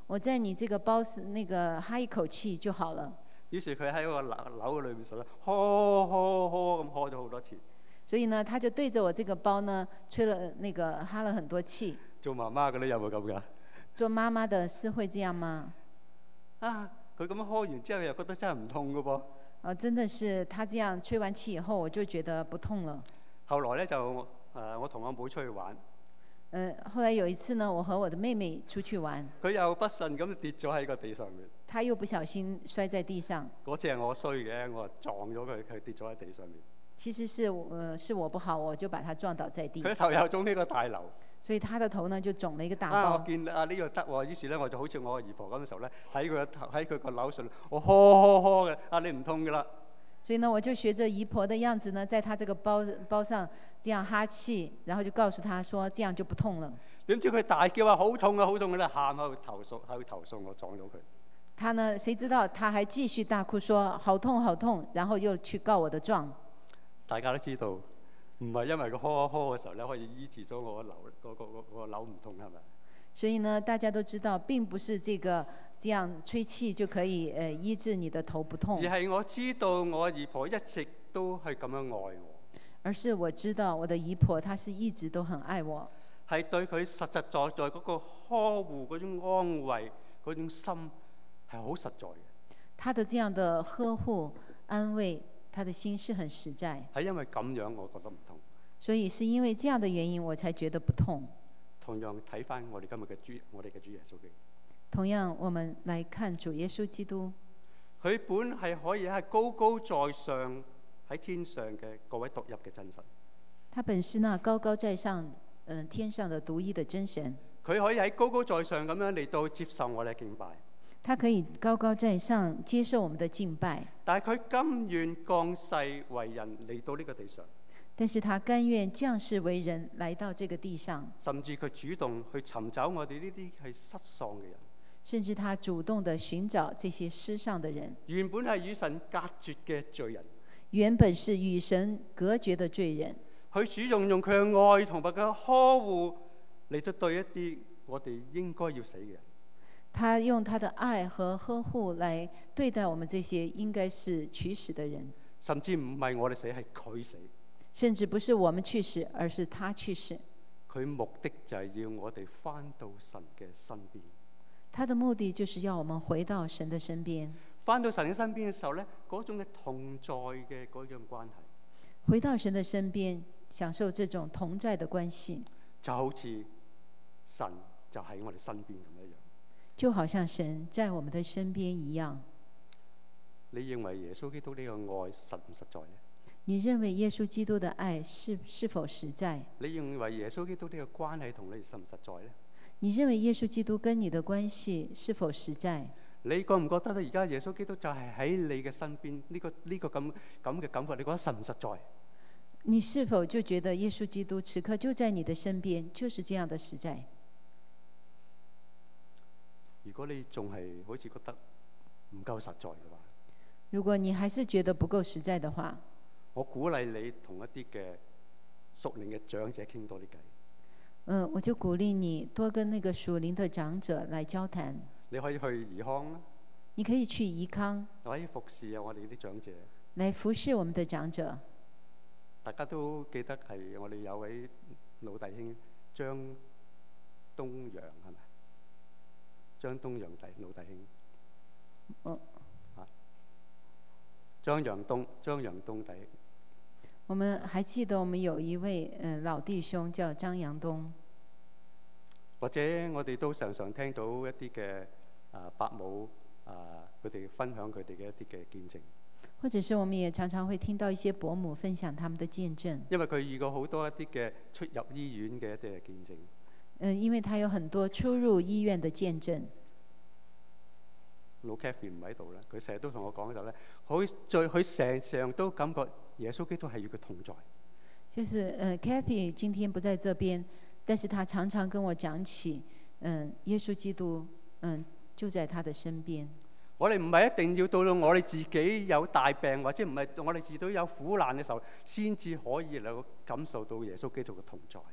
[SPEAKER 2] 我在你這個包那個哈一口氣就好了。
[SPEAKER 1] 於是佢喺個樓裏面時咧，呵呵呵咁呵咗好多次。
[SPEAKER 2] 所以呢，他就對着我這個包呢，吹了那個哈了很多氣。
[SPEAKER 1] 做媽媽嘅咧有冇咁㗎？
[SPEAKER 2] 做媽媽的是會這樣嗎？
[SPEAKER 1] 啊，佢咁樣呵完之後又覺得真係唔痛㗎噃。
[SPEAKER 2] 真的是他這樣吹完氣以後，我就覺得不痛了。
[SPEAKER 1] 後來咧就我同我妹出去玩。
[SPEAKER 2] 後來有一次呢，我和我的妹妹出去玩，
[SPEAKER 1] 佢又不慎咁跌咗喺個地上面。
[SPEAKER 2] 她又不小心摔在地上。
[SPEAKER 1] 嗰次係我衰嘅，我撞咗佢，佢跌咗喺地上面。
[SPEAKER 2] 其實是我不好，我就把他撞倒在地。
[SPEAKER 1] 佢頭又中呢個大瘤，
[SPEAKER 2] 所以他的頭呢就腫了一個大包。
[SPEAKER 1] 我見呢個得喎，於是咧我就好似我個姨婆咁嘅時候咧，喺佢個樓上，我呵呵嘅，你唔痛㗎啦。
[SPEAKER 2] 所以呢，我就學着姨婆的樣子呢，在他這個包上這樣哈氣，然後就告訴他說，這樣就不痛了。
[SPEAKER 1] 點知佢大叫話好痛啊，好痛嘅咧，喊喺度投訴我撞到佢。
[SPEAKER 2] 他呢，誰知道他還繼續大哭說好痛好痛，然後又去告我的狀。
[SPEAKER 1] 大家都知道，唔係因為佢呵呵嘅時候咧，可以醫治咗我個瘤唔痛係咪？
[SPEAKER 2] 所以呢，大家都知道，並不是這樣吹氣就可以醫治你的頭不痛。
[SPEAKER 1] 而係我知道我姨婆一直都係咁樣愛我。
[SPEAKER 2] 而是我知道我的姨婆，她是一直都很愛我。
[SPEAKER 1] 係對佢實實在在嗰個呵護、嗰種安慰、嗰種心係好實在嘅。
[SPEAKER 2] 她的這樣的呵護、安慰，她的心是很實在。
[SPEAKER 1] 係因為咁樣，我覺得唔痛。
[SPEAKER 2] 所以是因為這樣的原因，我才覺得不痛。
[SPEAKER 1] 同樣睇翻我哋今日嘅我哋嘅主耶穌基督。
[SPEAKER 2] 同樣，我們來看主耶穌基督。
[SPEAKER 1] 佢本係可以係高高在上喺天上嘅各位獨一嘅真神。
[SPEAKER 2] 他本是那高高在上，天上的獨一的真神。
[SPEAKER 1] 佢可以喺高高在上咁樣嚟到接受我哋嘅敬拜。
[SPEAKER 2] 他可以高高在上接受我們的敬拜。
[SPEAKER 1] 但係佢甘願降世為人嚟到呢個地上。
[SPEAKER 2] 但是他甘願降世為人來到這個地上。
[SPEAKER 1] 甚至佢主動去尋找我哋呢啲係失喪嘅人。
[SPEAKER 2] 甚至他主動地尋找這些失喪的人。
[SPEAKER 1] 原本係與神隔絕嘅罪人。
[SPEAKER 2] 原本是與神隔絕的罪人。
[SPEAKER 1] 佢主動用佢嘅愛同埋佢嘅呵護嚟到對一啲我哋應該要死嘅人。
[SPEAKER 2] 他用他的愛和呵護來對待我們這些應該是取死的人。
[SPEAKER 1] 甚至唔係我哋死，係佢死。
[SPEAKER 2] 甚至不是我們去世，而是他去世。
[SPEAKER 1] 佢目的就係要我哋返到神嘅身邊。
[SPEAKER 2] 他的目的就是要我們回到神的身邊。
[SPEAKER 1] 返到神嘅身邊嘅時候呢，嗰種嘅同在嘅嗰種關係。
[SPEAKER 2] 回到神的身邊，享受這種同在的關係。
[SPEAKER 1] 就好似神就喺我哋身邊咁一樣。
[SPEAKER 2] 就好像神在我們的身邊一樣。
[SPEAKER 1] 你認為耶穌基督呢個愛實唔實在呢？
[SPEAKER 2] 你認為耶穌基督的愛是否實在？
[SPEAKER 1] 你認為耶穌基督呢個關係同你實唔實在呢？
[SPEAKER 2] 你認為耶穌基督跟你的關係是否實在？
[SPEAKER 1] 你覺唔覺得咧？而家耶穌基督就係喺你嘅身邊，呢個咁嘅感覺，你覺得實唔實在？
[SPEAKER 2] 你是否就覺得耶穌基督此刻就在你的身邊，就是這樣的實在？
[SPEAKER 1] 如果你仲係好似覺得唔夠實在嘅話，
[SPEAKER 2] 如果你還是覺得不夠實在的話，
[SPEAKER 1] 我鼓勵你同一啲嘅屬靈嘅長者傾多啲偈。
[SPEAKER 2] 我就鼓勵你多跟那個屬靈的長者來交談。
[SPEAKER 1] 你可以去怡康啦，
[SPEAKER 2] 你可以去怡康，
[SPEAKER 1] 可以服侍我哋啲長者，
[SPEAKER 2] 來服侍我們的長者。
[SPEAKER 1] 大家都記得係我哋有位老弟兄張東陽係咪？張東陽老弟兄。張陽東弟兄。
[SPEAKER 2] 我們還記得我們有一位老弟兄叫張陽東。
[SPEAKER 1] 或者我哋都常常聽到一啲嘅伯母佢哋分享佢哋嘅一啲嘅見證。
[SPEAKER 2] 或者是我們也常常會聽到一些伯母分享他們的見證。
[SPEAKER 1] 因為佢遇過好多一啲嘅出入醫院嘅一啲嘅見證。
[SPEAKER 2] 因為他有很多出入醫院的見證。
[SPEAKER 1] 老 Kathy 唔喺度啦，佢成日都同我講嘅時候咧，佢成日都感覺耶穌基督係與佢同在。就是
[SPEAKER 2] Kathy 今天不在這邊，但是他常常跟我講起，耶穌基督就在他的身邊。
[SPEAKER 1] 我哋唔係一定要到我哋自己有大病，或者唔係我哋自己有苦難嘅時候，先至可以能夠感受到耶穌基督嘅同在。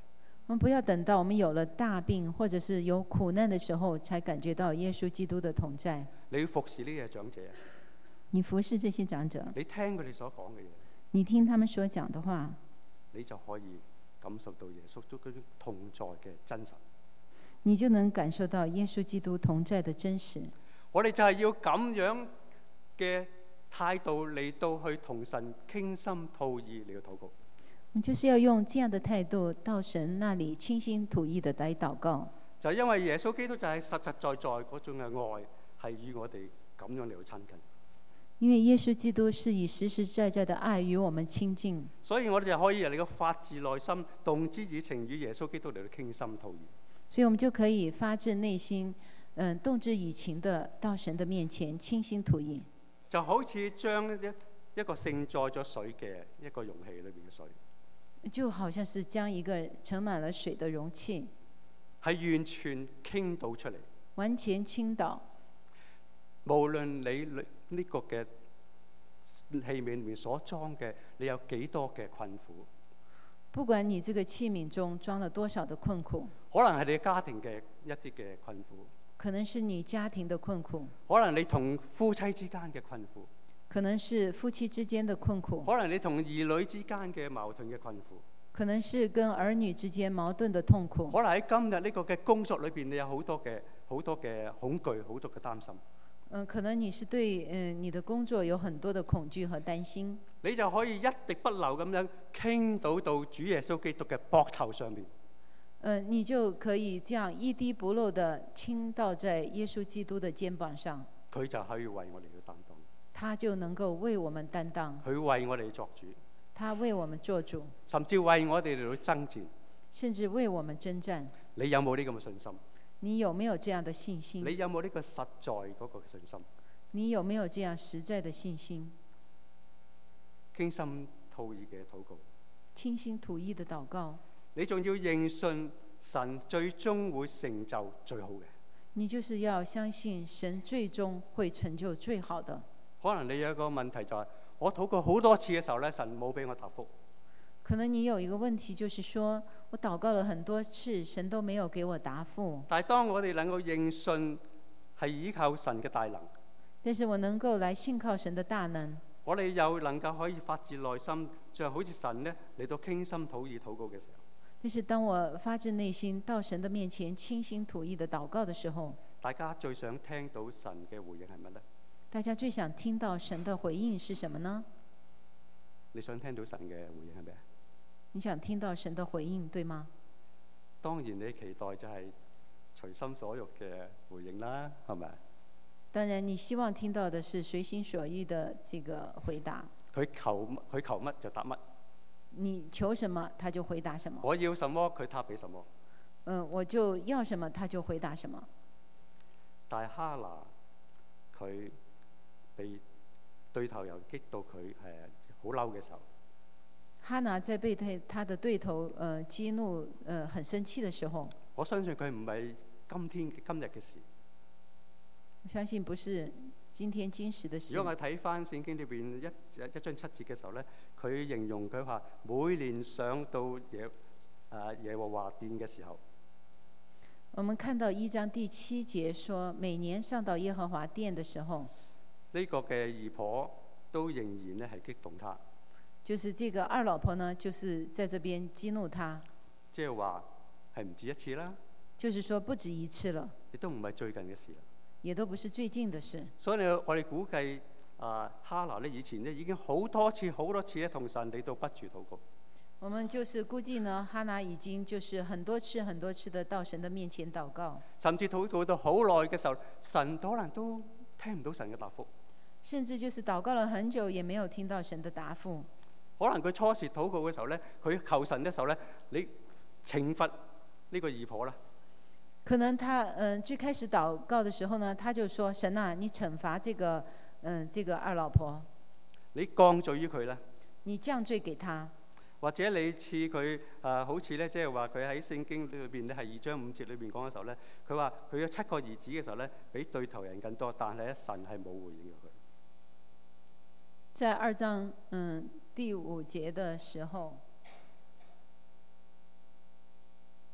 [SPEAKER 2] 我們不要等到我們有了大病或者是有苦難的時候，才感覺到耶穌基督的同在。
[SPEAKER 1] 你要服侍呢啲長者，
[SPEAKER 2] 你服侍這些長者，
[SPEAKER 1] 你聽佢哋所講嘅嘢，
[SPEAKER 2] 你聽他們所講的話，
[SPEAKER 1] 你就可以感受到耶穌基督同在嘅真實。
[SPEAKER 2] 你就能感受到耶穌基督同在的真實。
[SPEAKER 1] 我哋就係要咁樣嘅態度嚟到去同神傾心吐意嚟到禱告。
[SPEAKER 2] 你就是要用這樣的態度到神那裡傾心吐意的來禱告。
[SPEAKER 1] 就係因為耶穌基督就係實實在在嗰種嘅愛，係與我哋咁樣嚟到親近。
[SPEAKER 2] 因為耶穌基督是以實實在在的愛與我們親近，
[SPEAKER 1] 所以我哋就可以嚟到發自內心、動之以情與耶穌基督嚟到傾心吐意。
[SPEAKER 2] 所以我們就可以發自內心，動之以情的到神的面前傾心吐意。
[SPEAKER 1] 就好似將一個盛載咗水嘅一個容器裏邊嘅水，
[SPEAKER 2] 就好像是將一個盛滿了水的容器，
[SPEAKER 1] 係完全傾倒出嚟，
[SPEAKER 2] 完全傾倒。
[SPEAKER 1] 無論你呢個嘅器皿裏面所裝嘅，你有幾多嘅困苦，
[SPEAKER 2] 不管你這個器皿中裝了多少的困苦，
[SPEAKER 1] 可能係你家庭嘅一啲嘅困苦，
[SPEAKER 2] 可能是你家庭的困苦，
[SPEAKER 1] 可能你同夫妻之間嘅困苦，
[SPEAKER 2] 可能是夫妻之間的困苦，
[SPEAKER 1] 可能你同兒女之間嘅矛盾嘅困苦，
[SPEAKER 2] 可能是跟兒女之間矛盾的痛苦，
[SPEAKER 1] 可能喺今日呢個嘅工作裏邊，你有好多嘅恐懼，好多嘅擔心。
[SPEAKER 2] 可能你是對你的工作有很多的恐懼和擔心，
[SPEAKER 1] 你就可以一滴不漏咁樣傾倒到主耶穌基督嘅膊頭上面。
[SPEAKER 2] 你就可以這樣一滴不漏的傾倒在耶穌基督的肩膀上，
[SPEAKER 1] 佢就可以為我哋去擔當，
[SPEAKER 2] 他就能夠為我們擔當，
[SPEAKER 1] 佢為我哋作主，
[SPEAKER 2] 他為我們做主，
[SPEAKER 1] 甚至為我哋嚟到爭戰。
[SPEAKER 2] 甚至為我們征戰。
[SPEAKER 1] 你有冇呢咁嘅信心？
[SPEAKER 2] 你有沒有這樣的信心？
[SPEAKER 1] 你有冇呢個實在嗰個信心？
[SPEAKER 2] 你有沒有這樣實在的信心？
[SPEAKER 1] 傾心吐意嘅禱告，
[SPEAKER 2] 傾心吐意的禱告。
[SPEAKER 1] 你仲要認信神最終會成就最好嘅。
[SPEAKER 2] 你就是要相信神最終會成就最好的。
[SPEAKER 1] 可能你有一個問題就係，我禱告好多次嘅時候咧，神冇俾我答覆。
[SPEAKER 2] 可能你有一個問題，就是說我禱告了很多次，神都沒有給我答覆。
[SPEAKER 1] 但係當我哋能夠認信係依靠神嘅大能，
[SPEAKER 2] 但是我能夠來信靠神的大能，
[SPEAKER 1] 我哋又能夠可以發自內心，像好似神呢嚟到傾心吐意禱告嘅時候。
[SPEAKER 2] 但是當我發自內心到神的面前傾心吐意的禱告的時候，
[SPEAKER 1] 大家最想聽到神嘅回應係乜呢？
[SPEAKER 2] 大家最想聽到神的回應是什麼呢？
[SPEAKER 1] 你想聽到神嘅回應係咩？
[SPEAKER 2] 你想聽到神的回應，對嗎？
[SPEAKER 1] 當然你期待就係隨心所欲嘅回應啦，係咪？
[SPEAKER 2] 當然你希望聽到的是隨心所欲的這個回答。
[SPEAKER 1] 佢求乜就答乜。
[SPEAKER 2] 你求什麼他就回答什麼。
[SPEAKER 1] 我要什麼佢答俾什麼。
[SPEAKER 2] 我就要什麼他就回答什麼。
[SPEAKER 1] 但係哈拿佢被對頭又激到佢好嬲嘅時候，
[SPEAKER 2] 哈拿在被他的對頭激怒很生氣的時候，
[SPEAKER 1] 我相信佢唔係今日嘅事。
[SPEAKER 2] 我相信不是今天今時的事。
[SPEAKER 1] 如果我睇翻聖經裏邊一章7節嘅時候咧，佢形容佢話每年上到耶和華殿嘅時候，
[SPEAKER 2] 我們看到1章第7節說，每年上到耶和華殿的時候，
[SPEAKER 1] 呢個嘅姨婆都仍然咧係激動他。
[SPEAKER 2] 就是這個二老婆呢，就是在這邊激怒他。
[SPEAKER 1] 即係話係唔止一次啦。
[SPEAKER 2] 就是說不止一次了。
[SPEAKER 1] 亦都唔係最近嘅事啦。
[SPEAKER 2] 也都不是最近的事。
[SPEAKER 1] 所以我哋估計哈拿咧以前咧已經好多次咧同神嚟到不住禱告。
[SPEAKER 2] 我們就是估計呢，哈拿已經就是很多次的到神的面前禱告。
[SPEAKER 1] 甚至禱告到好耐嘅時候，神可能都聽唔到神嘅答覆。
[SPEAKER 2] 甚至就是禱告了很久，也沒有聽到神的答覆。
[SPEAKER 1] 可能佢初時禱告嘅時候咧，佢求神嘅時候咧，你懲罰呢個姨婆啦。
[SPEAKER 2] 可能他最開始禱告的時候呢，他就說：神啊，你懲罰這個二老婆，
[SPEAKER 1] 你降罪於佢啦。
[SPEAKER 2] 你降罪給他，
[SPEAKER 1] 或者你賜佢好似咧，即係話佢喺聖經裏邊咧係2章5節裏邊講嘅時候咧，佢話佢有7個兒子嘅時候咧，比對頭人更多，但係咧神係冇回應佢。
[SPEAKER 2] 在2章第5節的時候。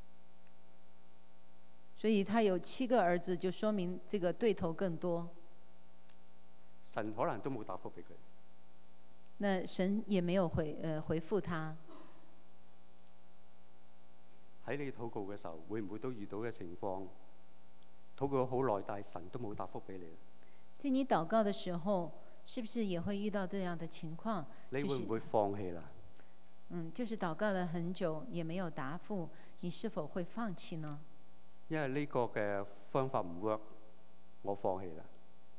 [SPEAKER 2] 所以他有7個兒子，就說明這個對頭更多。
[SPEAKER 1] 神可能都冇答覆俾佢。
[SPEAKER 2] 那神也沒有回復他。
[SPEAKER 1] 喺你禱告嘅時候，會唔會都遇到嘅情況？禱告咗好耐，但係神都冇答覆俾你。
[SPEAKER 2] 在你禱告的時候，是不是也會遇到這樣的情況？
[SPEAKER 1] 你會唔會放棄啦？
[SPEAKER 2] 就是禱告了很久也沒有答覆，你是否會放棄呢？
[SPEAKER 1] 因為呢個嘅方法唔 work， 我放棄啦。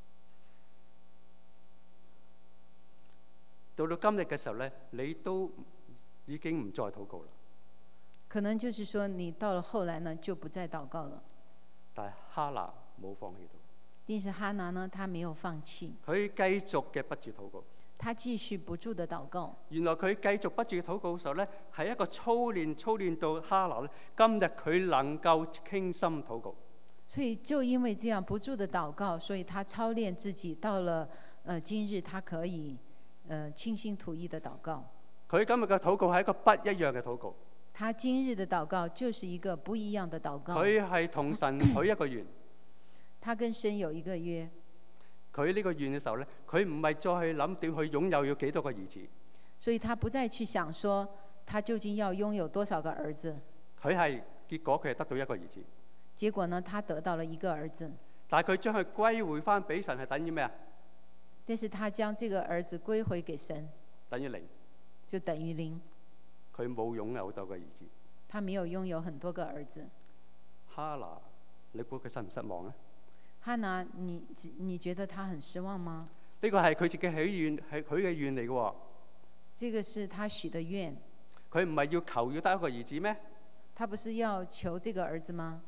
[SPEAKER 1] 到今日嘅時候咧，你都已經唔再禱告啦。
[SPEAKER 2] 可能就是說，你到了後來呢，就不再禱告了。
[SPEAKER 1] 但係哈拿冇放棄到。
[SPEAKER 2] 但是哈拿呢，他沒有放棄。
[SPEAKER 1] 佢繼續嘅不住禱告。
[SPEAKER 2] 他繼續不住的禱告。
[SPEAKER 1] 原來佢繼續不住禱告嘅時候咧，係一個操練到哈拿咧，今日佢能夠傾心禱告。
[SPEAKER 2] 所以就因為這樣不住的禱告，所以他操練自己，到了今日，他可以傾心吐意的禱告。
[SPEAKER 1] 佢今日嘅禱告係一個不一樣嘅禱告。
[SPEAKER 2] 他今日的禱告就是一個不一樣的禱告。
[SPEAKER 1] 佢係同神許一個願。
[SPEAKER 2] 他跟神有一個約。
[SPEAKER 1] 佢呢個願嘅時候咧，佢唔係再去諗點去擁有要幾多個兒子。
[SPEAKER 2] 所以他不再去想說他究竟要擁有多少個兒子。
[SPEAKER 1] 結果佢係得到一個兒子。
[SPEAKER 2] 結果呢，他得到了一個兒子。
[SPEAKER 1] 但係佢將佢歸回翻俾神，係等於咩啊？
[SPEAKER 2] 但是他將這個兒子歸回給神，
[SPEAKER 1] 等於0，
[SPEAKER 2] 就等於0。
[SPEAKER 1] 佢冇擁有好多個兒子。
[SPEAKER 2] 他沒有擁有很多個兒子。
[SPEAKER 1] 哈拿，你估佢失唔失望咧？
[SPEAKER 2] 哈拿，你覺得他很失望嗎？
[SPEAKER 1] 呢個係佢自己許願，係佢嘅願嚟嘅喎。
[SPEAKER 2] 這個是他許的願。
[SPEAKER 1] 佢唔係要求要得一個兒子咩？
[SPEAKER 2] 他不是要求這個兒子嗎？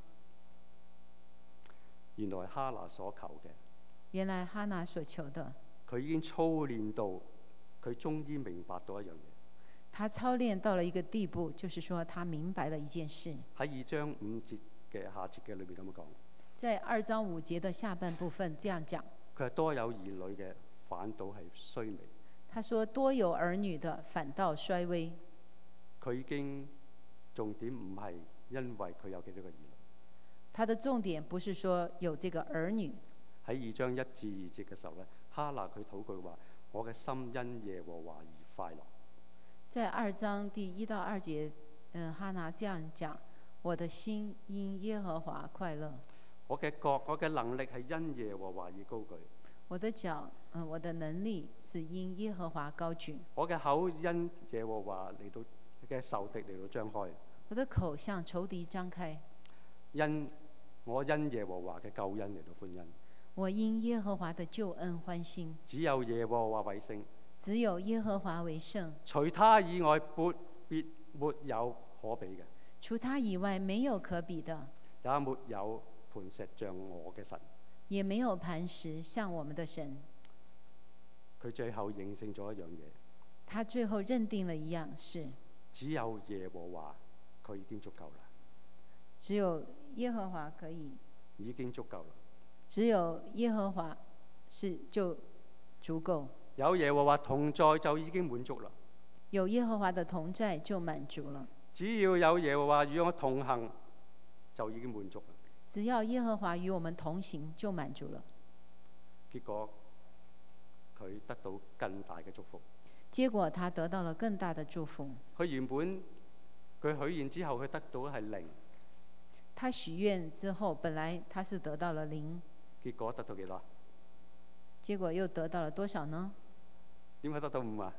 [SPEAKER 1] 原來哈拿所求嘅，
[SPEAKER 2] 原來哈拿所求的，
[SPEAKER 1] 佢已經操練到，佢終於明白到一樣嘢。
[SPEAKER 2] 他操練到了一個地步，就是說他明白了一件事。
[SPEAKER 1] 喺2章5節嘅下節嘅裏邊咁樣講。
[SPEAKER 2] 在2章5節的下半部分這樣講。
[SPEAKER 1] 佢係多有兒女嘅，反倒係衰微。
[SPEAKER 2] 他說多有兒女的，反倒衰微。
[SPEAKER 1] 佢已經重點唔係因為佢有幾多個兒女。
[SPEAKER 2] 他的重點不是說有這個兒女。
[SPEAKER 1] 喺2章1至2節嘅時候咧，哈拿佢禱告話：我嘅心因耶和華而快樂。
[SPEAKER 2] 在2章第1到2節，哈拿這樣講：我的心因耶和華快樂。
[SPEAKER 1] 我嘅國，我嘅能力係因耶和華而高舉。
[SPEAKER 2] 我的腳，我的能力是因耶和華高舉。
[SPEAKER 1] 我嘅口因耶和華嚟到嘅仇敵嚟到張開。
[SPEAKER 2] 我的口向仇敵張開。
[SPEAKER 1] 我因耶和華嘅救恩嚟到歡欣。
[SPEAKER 2] 我因耶和華的救恩歡欣。
[SPEAKER 1] 只有耶和華為聖。
[SPEAKER 2] 只有耶和華為聖。
[SPEAKER 1] 除他以外，別沒有可比嘅。
[SPEAKER 2] 除他以外，沒有可比的。
[SPEAKER 1] 也沒有磐石像我嘅神。
[SPEAKER 2] 也沒有磐石像我們的神。
[SPEAKER 1] 佢最後認證咗一樣嘢。
[SPEAKER 2] 他最後認定了一樣事。
[SPEAKER 1] 只有耶和華，佢已經足夠啦。
[SPEAKER 2] 只有耶和華可以。
[SPEAKER 1] 已經足夠啦。
[SPEAKER 2] 只有耶和華就足夠。
[SPEAKER 1] 有耶和華同在就已經滿足啦。
[SPEAKER 2] 有耶和華的同在就滿足了。
[SPEAKER 1] 只要有耶和華與我同行，就已經滿足啦。
[SPEAKER 2] 只要耶和華與我們同行，就滿足了。
[SPEAKER 1] 結果佢得到更大嘅祝福。
[SPEAKER 2] 結果他得到了更大的祝福。
[SPEAKER 1] 佢原本佢許願之後，佢得到係0。
[SPEAKER 2] 他許願之後，本來他是得到了0。
[SPEAKER 1] 結果得到幾多？
[SPEAKER 2] 結果又得到了多少呢？
[SPEAKER 1] 點解得到5啊？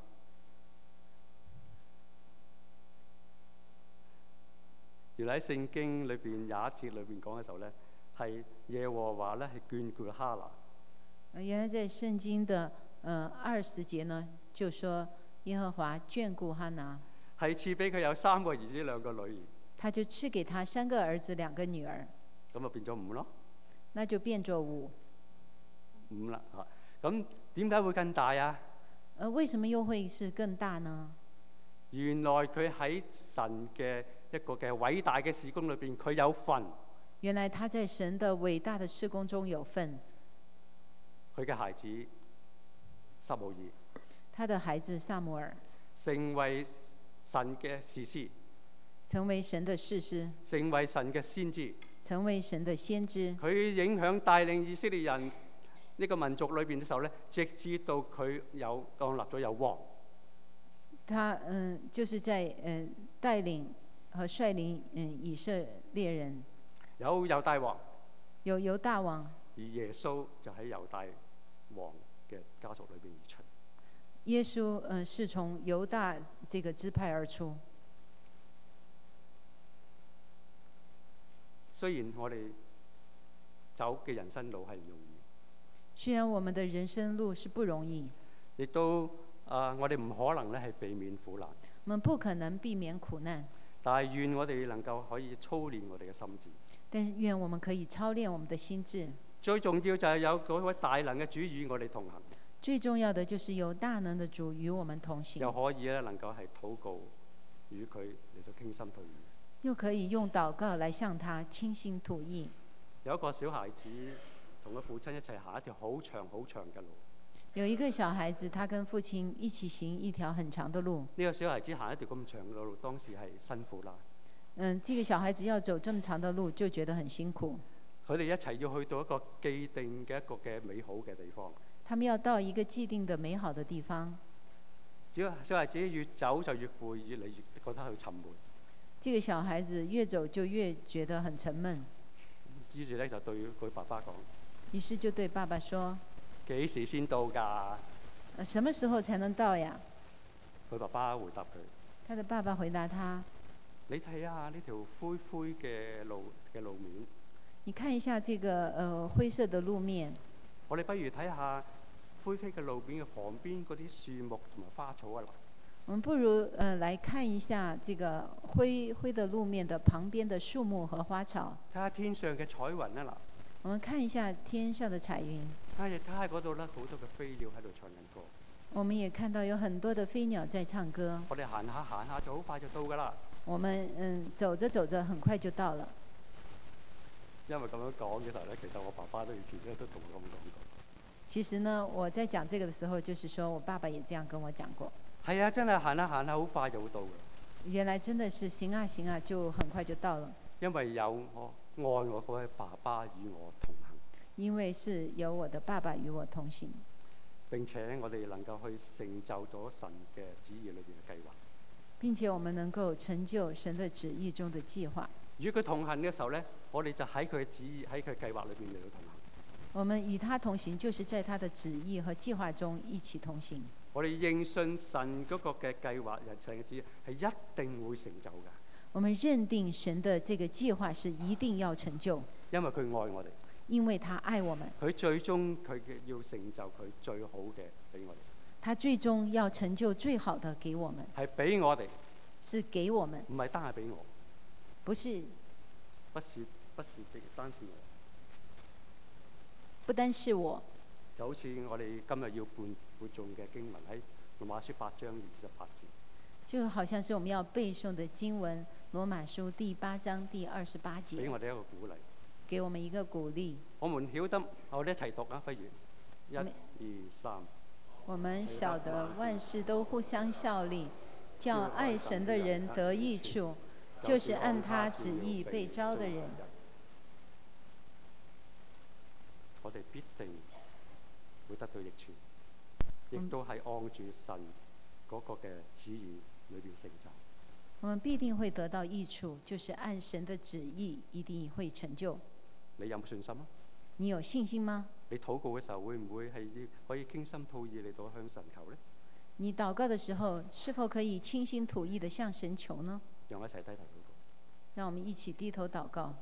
[SPEAKER 1] 原來喺聖經裏邊有一節裏邊講嘅時候咧，係耶和華咧係眷顧哈拿。
[SPEAKER 2] 原來在聖經的20節呢，就說耶和華眷顧哈拿，
[SPEAKER 1] 係賜俾佢有3個兒子2個女兒。
[SPEAKER 2] 他就賜給他3個兒子2個女兒。
[SPEAKER 1] 咁就變咗5咯。
[SPEAKER 2] 那就變做
[SPEAKER 1] 5啦嚇。咁點解會更大啊？
[SPEAKER 2] 為什麼又會是更大呢？
[SPEAKER 1] 原來佢喺神嘅一個嘅偉大嘅事工裏邊，佢有份。
[SPEAKER 2] 原來他在神的偉大的事工中有份。
[SPEAKER 1] 佢嘅孩子撒母耳，
[SPEAKER 2] 他的孩子撒母耳
[SPEAKER 1] 成為神嘅士師，
[SPEAKER 2] 成為神的士師，
[SPEAKER 1] 成為神嘅先知，
[SPEAKER 2] 成為神的先知。
[SPEAKER 1] 佢影響帶領以色列人呢個民族裏邊嘅時候咧，直至到佢有降立咗有王。
[SPEAKER 2] 他就是在帶領和率領以色列人。
[SPEAKER 1] 有猶大王，
[SPEAKER 2] 有猶大王，
[SPEAKER 1] 而耶穌就喺猶大王嘅家族裏邊而出。
[SPEAKER 2] 耶穌是從猶大這個支派而出。
[SPEAKER 1] 雖然我哋走嘅人生路係唔容易，
[SPEAKER 2] 雖然我們的人生路是不容易，
[SPEAKER 1] 亦都我哋唔可能咧係避免苦難。
[SPEAKER 2] 我們不可能避免苦難，
[SPEAKER 1] 但係願我哋能夠可以操練我哋嘅心智。
[SPEAKER 2] 但是願我們可以操練我們的心智。
[SPEAKER 1] 最重要就係有嗰位大能嘅主與我哋同行。
[SPEAKER 2] 最重要的就是有大能的主與我們同行。
[SPEAKER 1] 又可以咧能夠係禱告與佢嚟到傾心吐意。
[SPEAKER 2] 又可以用禱告來向他傾心吐意。
[SPEAKER 1] 有一個小孩子同佢父親一齊行一條好長好長嘅路。
[SPEAKER 2] 有一個小孩子，他跟父親一起行一條很長的路。
[SPEAKER 1] 呢個小孩子行一條咁長嘅路，當時係辛苦啦。
[SPEAKER 2] 這個小孩子要走這麼長的路，就覺得很辛苦。
[SPEAKER 1] 佢哋一齊要去到一個既定嘅一個嘅美好嘅地方。
[SPEAKER 2] 他們要到一個既定的美好的地方。
[SPEAKER 1] 只要小孩子越走就越攰，越嚟越覺得佢沉悶。
[SPEAKER 2] 這個小孩子越走就越覺得很沉悶。
[SPEAKER 1] 於是咧就對佢爸爸講。
[SPEAKER 2] 於是就對爸爸說：
[SPEAKER 1] 幾時先到㗎？
[SPEAKER 2] 什麼時候才能到呀？
[SPEAKER 1] 佢爸爸回答佢。
[SPEAKER 2] 他的爸爸回答他：
[SPEAKER 1] 你睇下呢條灰灰嘅路面。
[SPEAKER 2] 你看一下這個灰色的路面。
[SPEAKER 1] 我哋不如睇下灰灰嘅路面嘅旁邊嗰啲樹木同埋花草啊！
[SPEAKER 2] 我們不如來看一下這個灰的路面的旁邊的樹木和花草。
[SPEAKER 1] 睇下天上嘅彩雲啊！
[SPEAKER 2] 我們看一下天上的彩雲。
[SPEAKER 1] 睇下嗰度咧，好多嘅飛鳥喺度唱緊歌。
[SPEAKER 2] 我們也看到有很多的飛鳥在唱歌。
[SPEAKER 1] 我哋行下就好快就到㗎啦。
[SPEAKER 2] 我們走着走着很快就到了。
[SPEAKER 1] 因為咁樣講嘅時候咧，其實我爸爸都以前都同我咁講過。
[SPEAKER 2] 其實呢，我在講這個的時候，就是說我爸爸也這樣跟我講過。
[SPEAKER 1] 係啊，真係行下好快就會到㗎。
[SPEAKER 2] 原來真的是行啊行啊，就很快就到了。
[SPEAKER 1] 因為有我愛我嗰位爸爸與我同行。
[SPEAKER 2] 因為是有我的爸爸與我同行。
[SPEAKER 1] 並且我哋能夠去成就咗神嘅旨意裏邊嘅計劃。
[SPEAKER 2] 並且我們能夠成就神的旨意中的計劃。
[SPEAKER 1] 與佢同行嘅時候呢，我哋就喺佢嘅旨意、喺佢計劃裏邊嚟到同行。
[SPEAKER 2] 我們與他同行，就是在他的旨意和計劃中一起同行。
[SPEAKER 1] 我哋認信神嗰個嘅計劃、神嘅旨意係一定會成就㗎。
[SPEAKER 2] 我們認定神的這個計劃是一定要成就，
[SPEAKER 1] 因為佢愛我哋。
[SPEAKER 2] 因為他愛我們。
[SPEAKER 1] 佢最終佢要成就佢最好嘅俾我哋。
[SPEAKER 2] 他最終要成就最好的給我們。
[SPEAKER 1] 係俾我哋。
[SPEAKER 2] 是給我們。
[SPEAKER 1] 唔係單係俾我。
[SPEAKER 2] 不是
[SPEAKER 1] 單是我。
[SPEAKER 2] 不單是我。
[SPEAKER 1] 就好似我哋今日要背誦嘅經文喺羅馬書8章28節。
[SPEAKER 2] 就好像是我們要背誦的經文，羅馬書第8章第28節。
[SPEAKER 1] 俾我哋一個鼓勵。
[SPEAKER 2] 給我們一個鼓勵。
[SPEAKER 1] 我們曉得，我哋一齊讀啊，不如1、2、3。
[SPEAKER 2] 我們曉得萬事都互相效力，叫愛神的人得益處，就是按他旨意被召的人。
[SPEAKER 1] 我哋必定會得到益處，亦都係按住神嗰個嘅旨意裏邊成就。
[SPEAKER 2] 我們必定會得到益處，就是按神的旨意一定會成就。
[SPEAKER 1] 你有冇信心啊？
[SPEAKER 2] 你有信心嗎？
[SPEAKER 1] 你禱告嘅時候會唔會係可以傾心吐意嚟到向神求呢？
[SPEAKER 2] 你禱告的時候是否可以傾心吐意地向神求呢？
[SPEAKER 1] 讓我一齊低頭禱告。
[SPEAKER 2] 讓我們一起低頭禱告。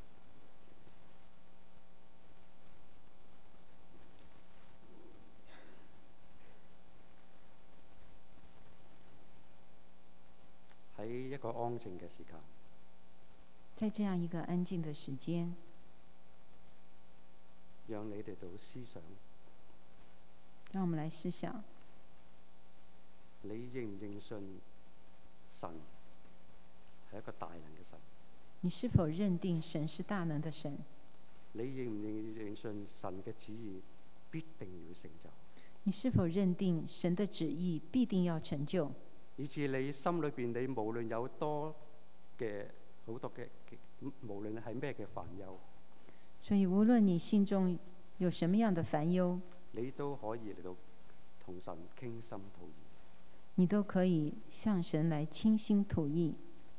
[SPEAKER 1] 喺一個安靜嘅時間，
[SPEAKER 2] 在這樣一個安靜的時間，
[SPEAKER 1] 讓你哋到思想。
[SPEAKER 2] 讓我們來思想。
[SPEAKER 1] 你認唔認信神係一個大能嘅神？
[SPEAKER 2] 你是否認定神是大能的神？
[SPEAKER 1] 你認唔認信神嘅旨意必定要成就？
[SPEAKER 2] 你是否認定神的旨意必定要成就？
[SPEAKER 1] 以至你心裏邊，你無論有好多嘅無論係咩嘅煩憂，
[SPEAKER 2] 所以無論你心中有什麼樣的煩憂，
[SPEAKER 1] 你都可以嚟到同神傾心吐意。
[SPEAKER 2] 你都可以向神來傾心吐意。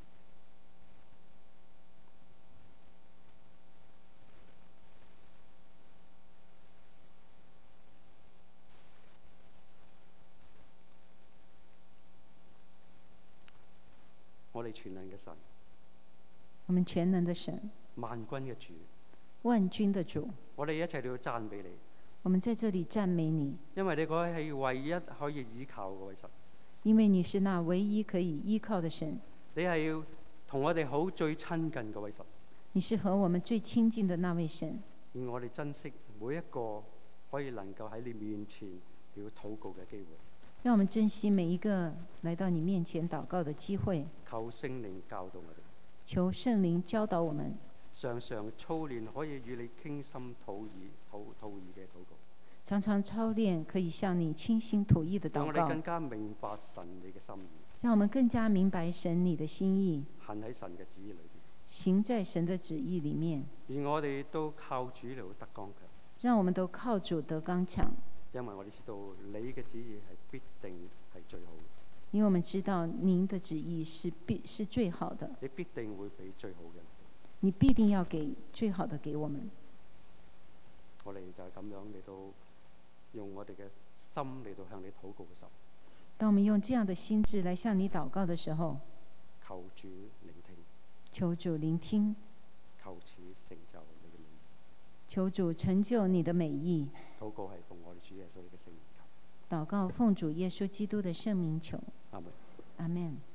[SPEAKER 1] 我哋全能嘅神，
[SPEAKER 2] 我們全能的神，
[SPEAKER 1] 萬軍嘅主，
[SPEAKER 2] 萬軍的主，
[SPEAKER 1] 我哋一齊都要讚美你，
[SPEAKER 2] 我們在這裡讚美你，
[SPEAKER 1] 因為你嗰係唯一可以依靠嘅位神。
[SPEAKER 2] 因為你是那唯一可以依靠的神，
[SPEAKER 1] 你係要同我哋好最親近嘅位神，
[SPEAKER 2] 你是和我們最親近的那位神，
[SPEAKER 1] 而我哋珍惜每一個可以能夠喺你面前要禱告嘅機會。
[SPEAKER 2] 讓我們珍惜每一個來到你面前禱告的機會。
[SPEAKER 1] 求聖靈教導我哋，
[SPEAKER 2] 求聖靈教導我們，
[SPEAKER 1] 常常操練可以與你傾心吐意嘅禱告，
[SPEAKER 2] 常常操練可以向你傾心吐意的禱告，
[SPEAKER 1] 讓我哋更加明白神你嘅心意，
[SPEAKER 2] 讓我們更加明白神你的心意，
[SPEAKER 1] 行喺神嘅旨意裏邊，
[SPEAKER 2] 行在神的旨意裡面。
[SPEAKER 1] 而我哋都靠主嚟得剛強，
[SPEAKER 2] 讓我們都靠主得剛強，
[SPEAKER 1] 因為我哋知道你嘅旨意係必定係最好嘅，
[SPEAKER 2] 因為我們知道您的旨意是最好的，
[SPEAKER 1] 你必定會俾最好嘅。
[SPEAKER 2] 你必定要給最好的給我們。
[SPEAKER 1] 我哋就係咁樣嚟到用我哋嘅心嚟到向你禱告嘅時候，
[SPEAKER 2] 當我們用這樣的心志來向你禱告的時候，
[SPEAKER 1] 求主聆聽，
[SPEAKER 2] 求主聆聽，
[SPEAKER 1] 求此成就你嘅美意。
[SPEAKER 2] 求主成就你的美意。
[SPEAKER 1] 禱告係奉我哋主耶穌嘅聖名求。
[SPEAKER 2] 禱告奉主耶穌基督的聖名求。
[SPEAKER 1] 阿門。
[SPEAKER 2] 阿們。